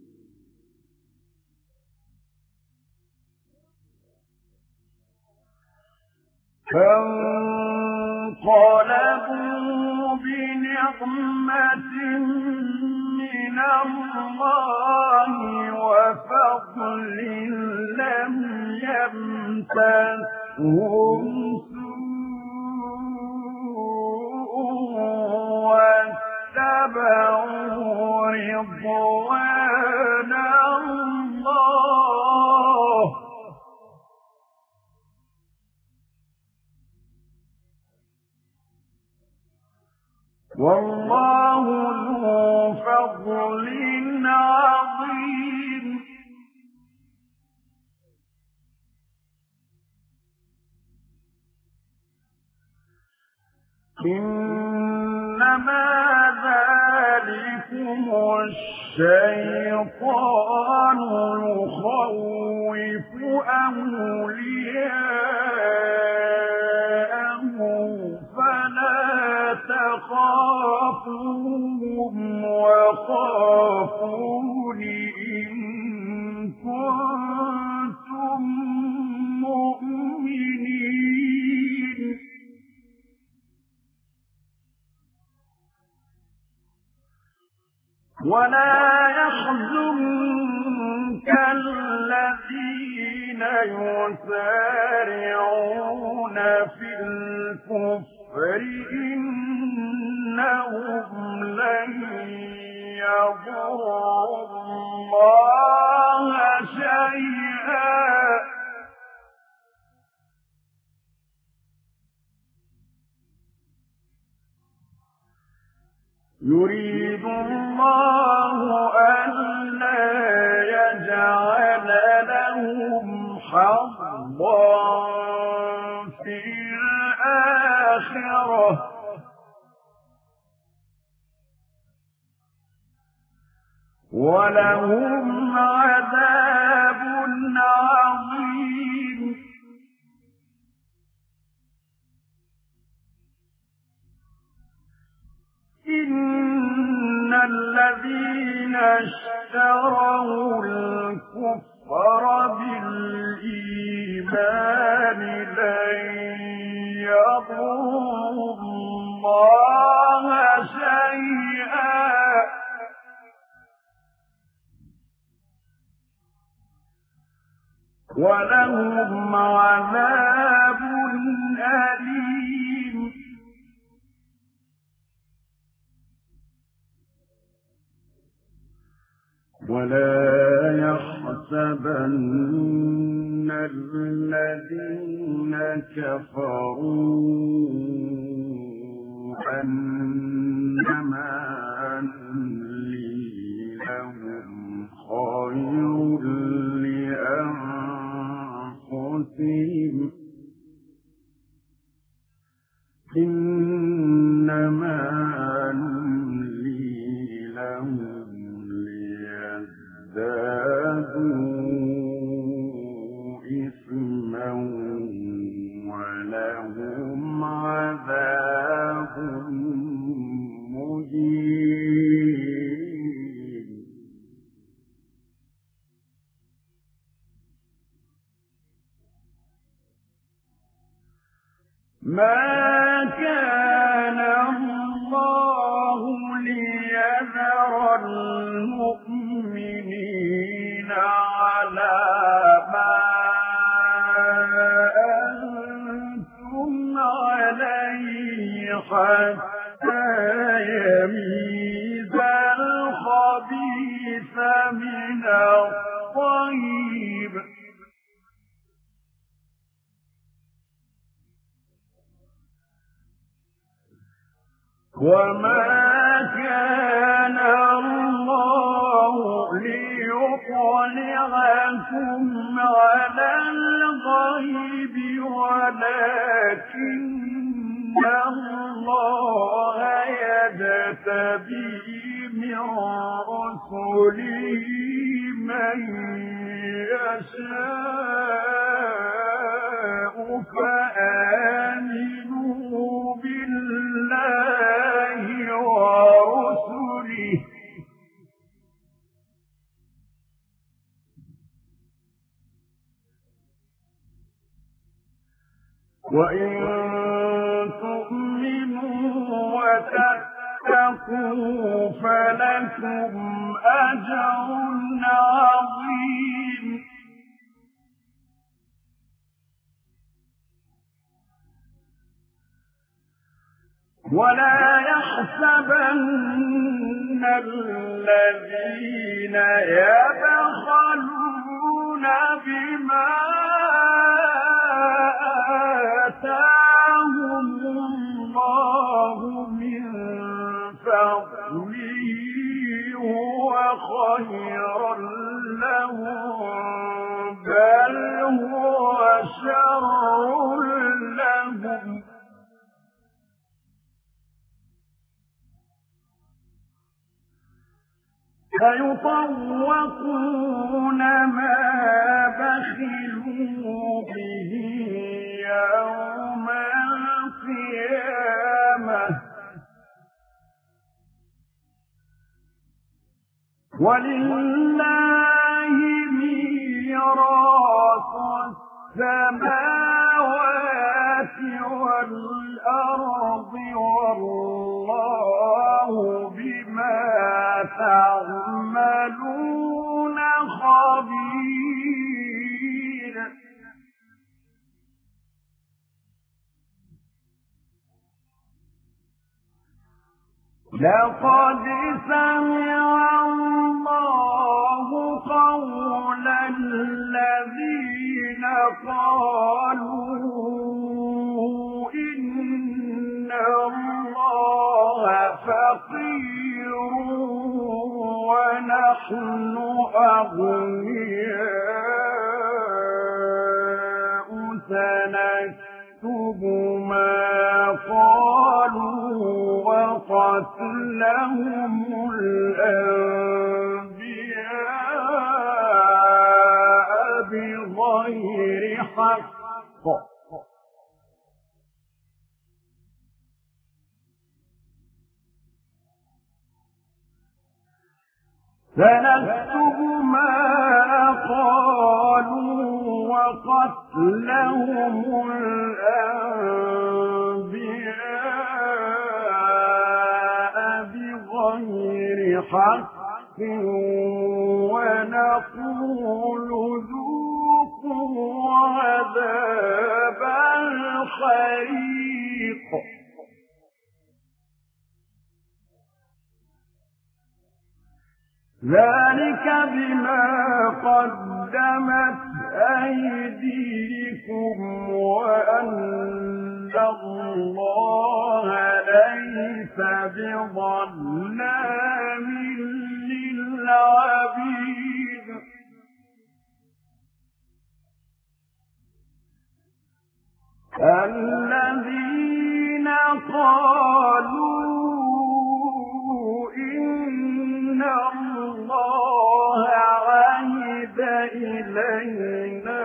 فانقلبوا بنعمة من الله وفضل لم يمسسهم سوء واتبعوا رضوان الله والله ذو فضل عظيم إنما ذلكم الشيطان يخوف أولياءه فلا تخافوهم وخافون إن كنتم مؤمنين ولا يحزنك الذين يسارعون في الكفر إنهم لن يضروا الله شيئا يريد الله ألا يجعل لهم حظا في الآخرة ولهم عذاب عظيم إن الذين اشتروا الكفر بالإيمان لن يضروا الله شيئا ولهم عذاب أليم ولا يحسبن الذين كفروا أنما نملي لهم خير لأنفسهم إنما نملي لهم ليزدادوا إثما ولهم عذاب مهين ما كان الله ليذر المؤمنين على ما أنتم عليه حتى يميز الخبيث من الطيب وما كان الله ليطلعكم على الغيب ولكن الله يجتبي من رسله من يشاء فآمنوا بالله ورسله وإن تؤمنوا وتتقوا فلكم أجر عظيم ولا يحسبن الذين يبخلون بما آتاهم الله من فضله هو خيرا لهم بل هو شر لهم فيطوقون ما بخلوا به يوم القيامة ولله ميراث السماوات والأرض والله بما تعملون خبير لقد سمع الله قول الذين قالوا إن الله فقير ونحن أغنياء سنكتب ما قالوا وقتلهم الأنبياء بغير حق سنكتب ما قالوا وقتلهم الأنبياء بغير حق ونقول ذوقوا عذاب الحريق ذلك بما قدمت أيديكم وأن الله ليس بظلام للعبيد الذين قالوا إن الله عهد إلينا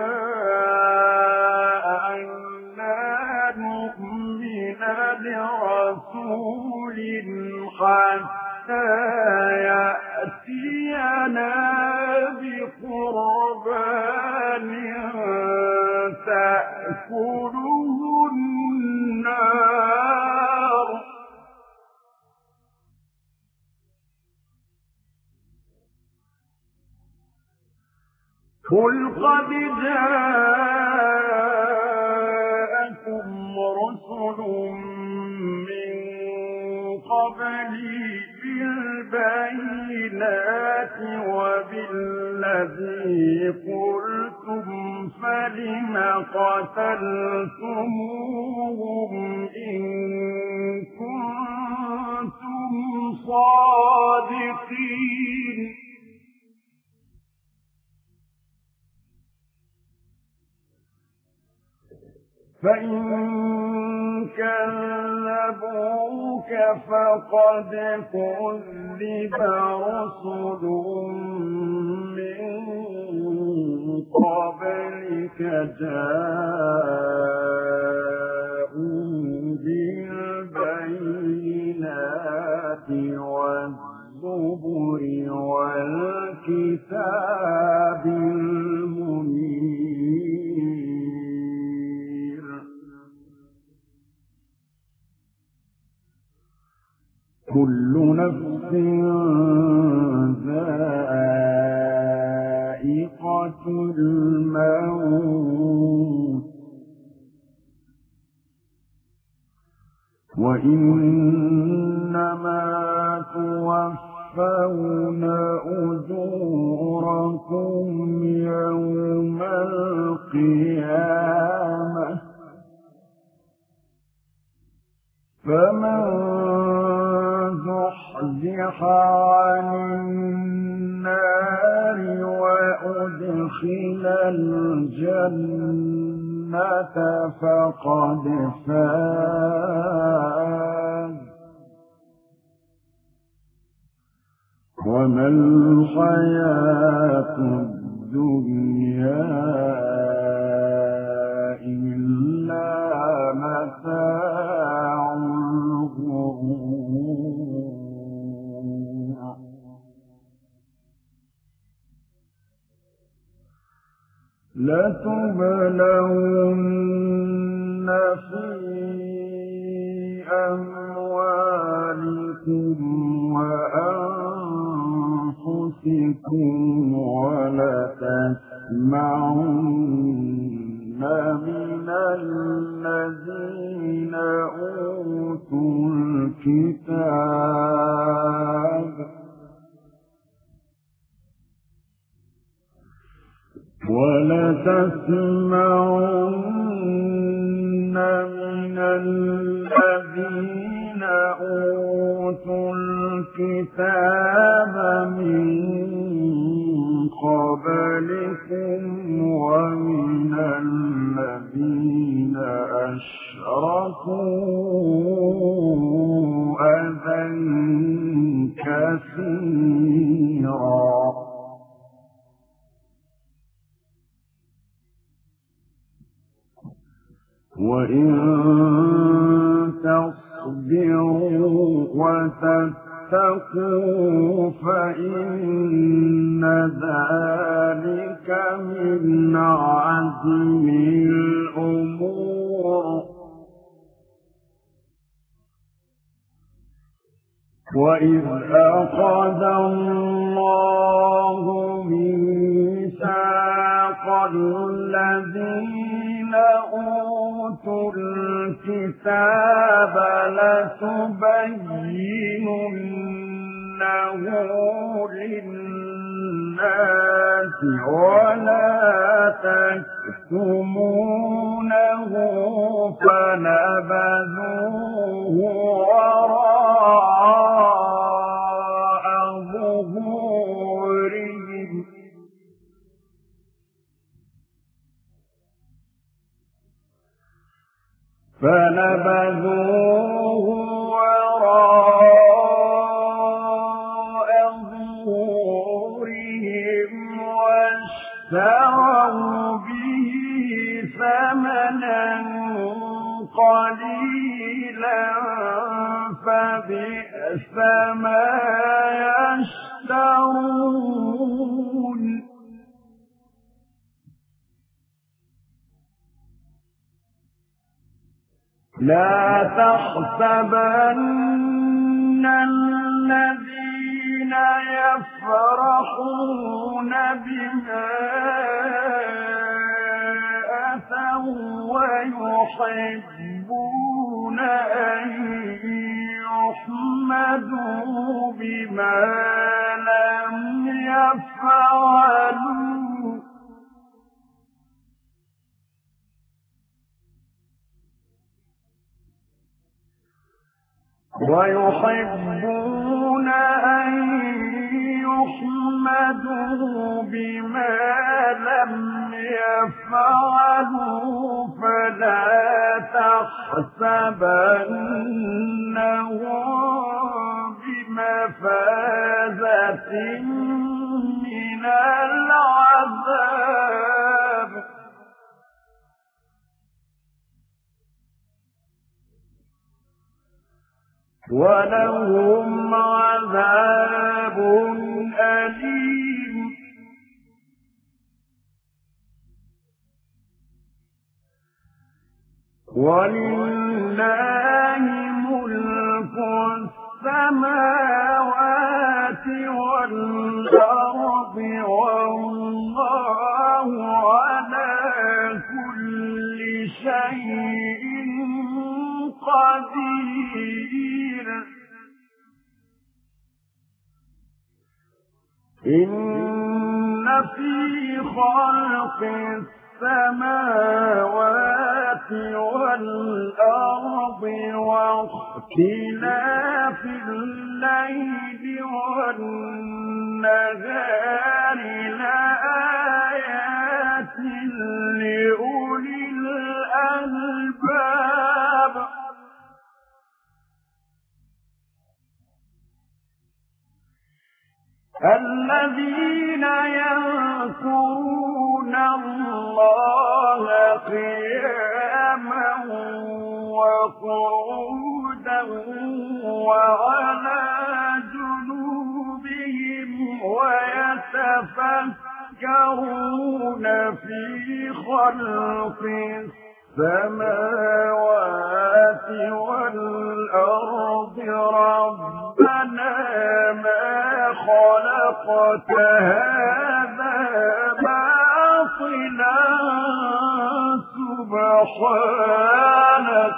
أن لا نؤمن لرسول حتى يأتينا بقربان تأكله النار قل قد جاءكم رسل من قبلي بالبينات وبالذي قلتم فلم قتلتموهم إن كنتم الصادقين فإن كذبوك فقد كذب رسل من قبلك جاءوا بالبينات والزبر والكتاب المنير كل نفس ذائقة الموت وإنما توفون أجوركم يوم القيامة فمن زحزح عن النار وأدخل الجنة فقد فاز وما الحياة الدنيا إلا متاع الغرور لتبلون في أموالكم وأنفسكم ولتسمعن من الذين أوتوا الكتاب ولتسمعن من الذين أوتوا الكتاب من قبلكم ومن الذين أشركوا أذى كثيرا وإن تصبروا وتتقوا فإن ذلك من عزم الأمور وإذ أخذ الله ميثاق الذين أوتوا الكتاب لتبيننه للناس ولا تكتمونه فنبذوه وراء ظهورهم فنبذوه وراء ظهورهم واشتروا به ثمنا قليلا فبئس ما يشترون لا تحسبن الذين يفرحون بما أتوا ويحبون أن يحمدوا بما لم يفعلوا ويحبون أن يحمدوا بما لم يفعلوا فلا تحسبنهم بمفازة من العذاب ولهم عذاب أليم ولله ملك السماوات والأرض والله على كل شيء قدير إن في خلق السماوات والأرض واختلاف الليل والنهار لآيات لأولي الألباب الذين يذكرون الله قياما وقعودا وعلى جنوبهم ويتفكرون في خلق السماوات والأرض ربنا ما خلقت هذا باطلا سبحانك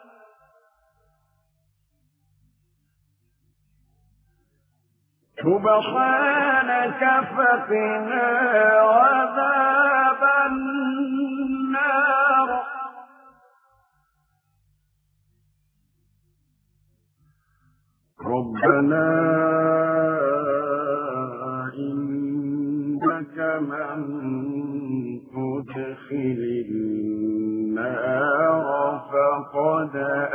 سبحانك فقنا عذاب النار ربنا إنك من تدخل النار فقد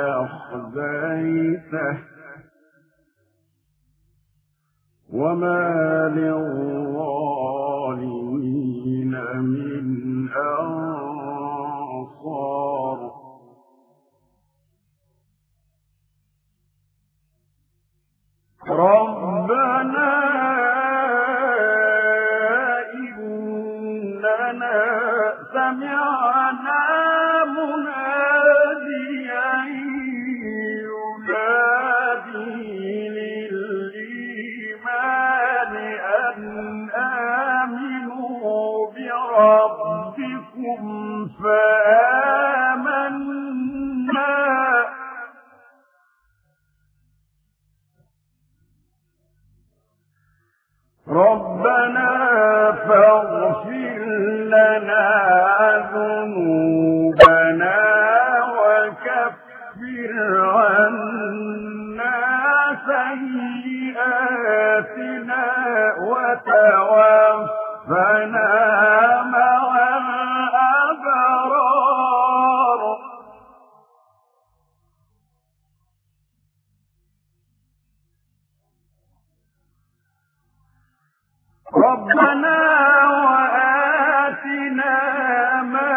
أخزيته وما للظالمين من أنصار ربنا إننا سمعنا مناديا ينادي للإيمان أن آمنوا بربكم فآمنا ربنا فاغفر لنا ذنوبنا وكفر عنا سيئاتنا وتوفنا مع الأبرار ربنا وآتنا ما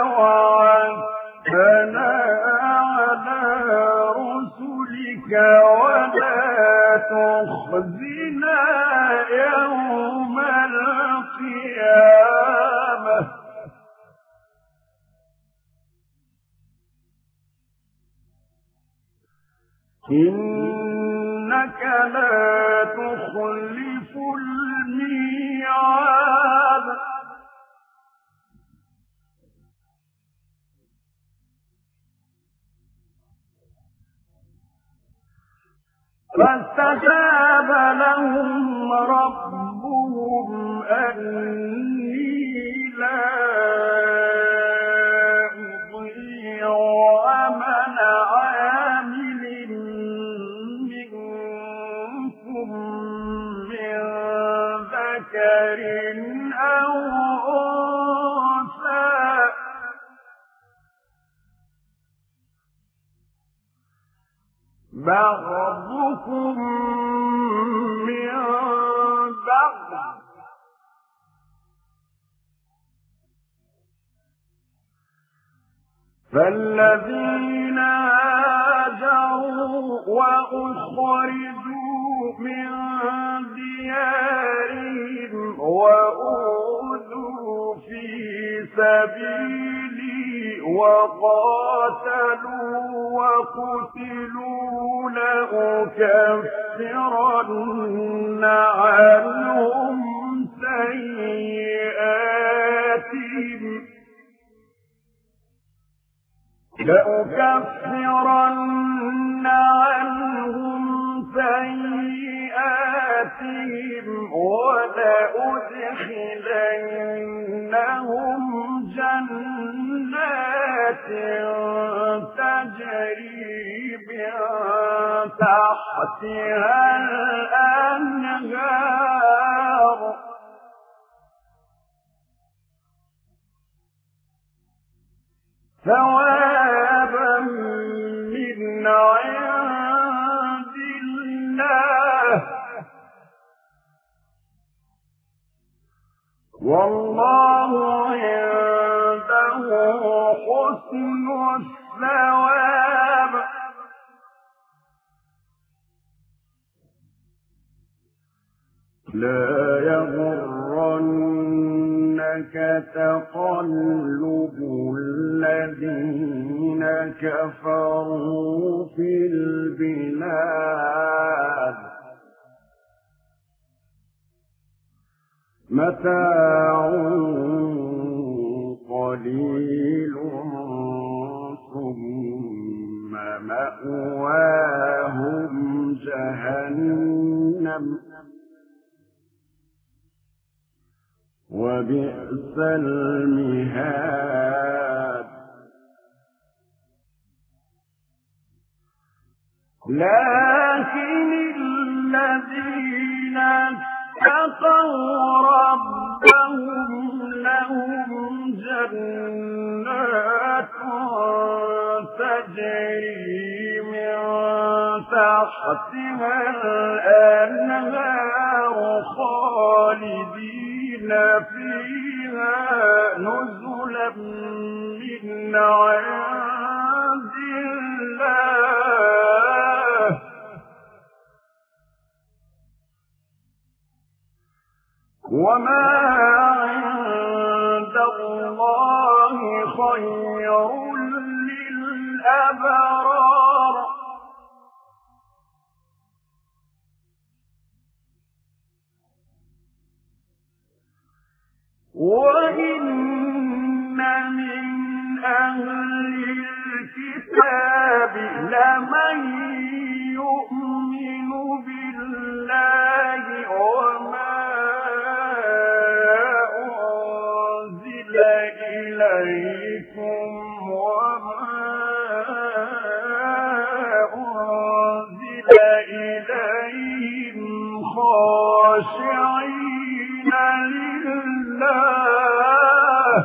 وعدتنا على رسلك ولا تخزنا يوم القيامة إنك لا تخلف الميعاد فاستجاب لهم ربهم أني لا أضيع عمل عامل منكم بعضكم من بعض فالذين هاجروا وأخرجوا من ديارهم وأوذوا في سبيلي وقاتلوا وقتلوا لأكفرن عنهم سيئاتهم لأكفرن عنهم سيئاتهم ولأدخلنهم جنات تجري من تحتها الأنهار ثوابا من عند الله والله عنده حسن الثواب لا يغرنك تقلب الذين كفروا في البلاد متاع قليل ثم مأواهم جهنم وبئس المهاد لكن الذين اتقوا ربهم لهم جنات تجري من تحتها الأنهار خالدين فيها نزلا من عند الله وما عند الله خير للأبرار وإن من أهل الكتاب لمن يؤمن بالله وما أنزل إليكم وما أنزل إليهم خاشعين لله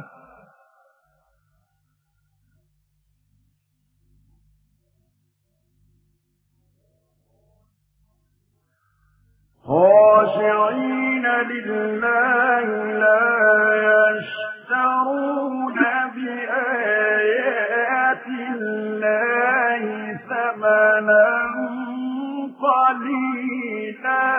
خاشعين لله لا يشترون بآيات الله ثمنا قليلا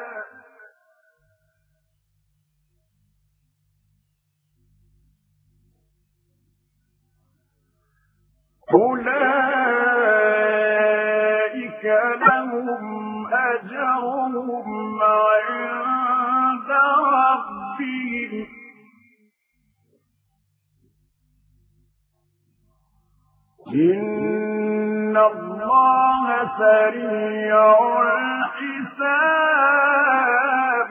أولئك لهم أجرهم عند ربهم إن الله سريع الحساب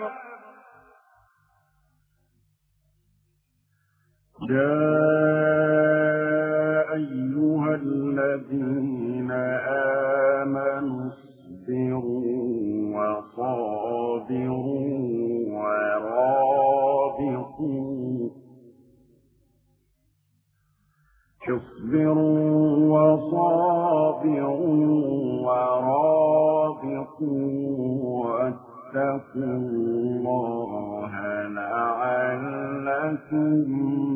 يا أيها الذين آمنوا اصبروا وصابروا ورابطوا اصبروا وصابروا واتقوا الله لعلكم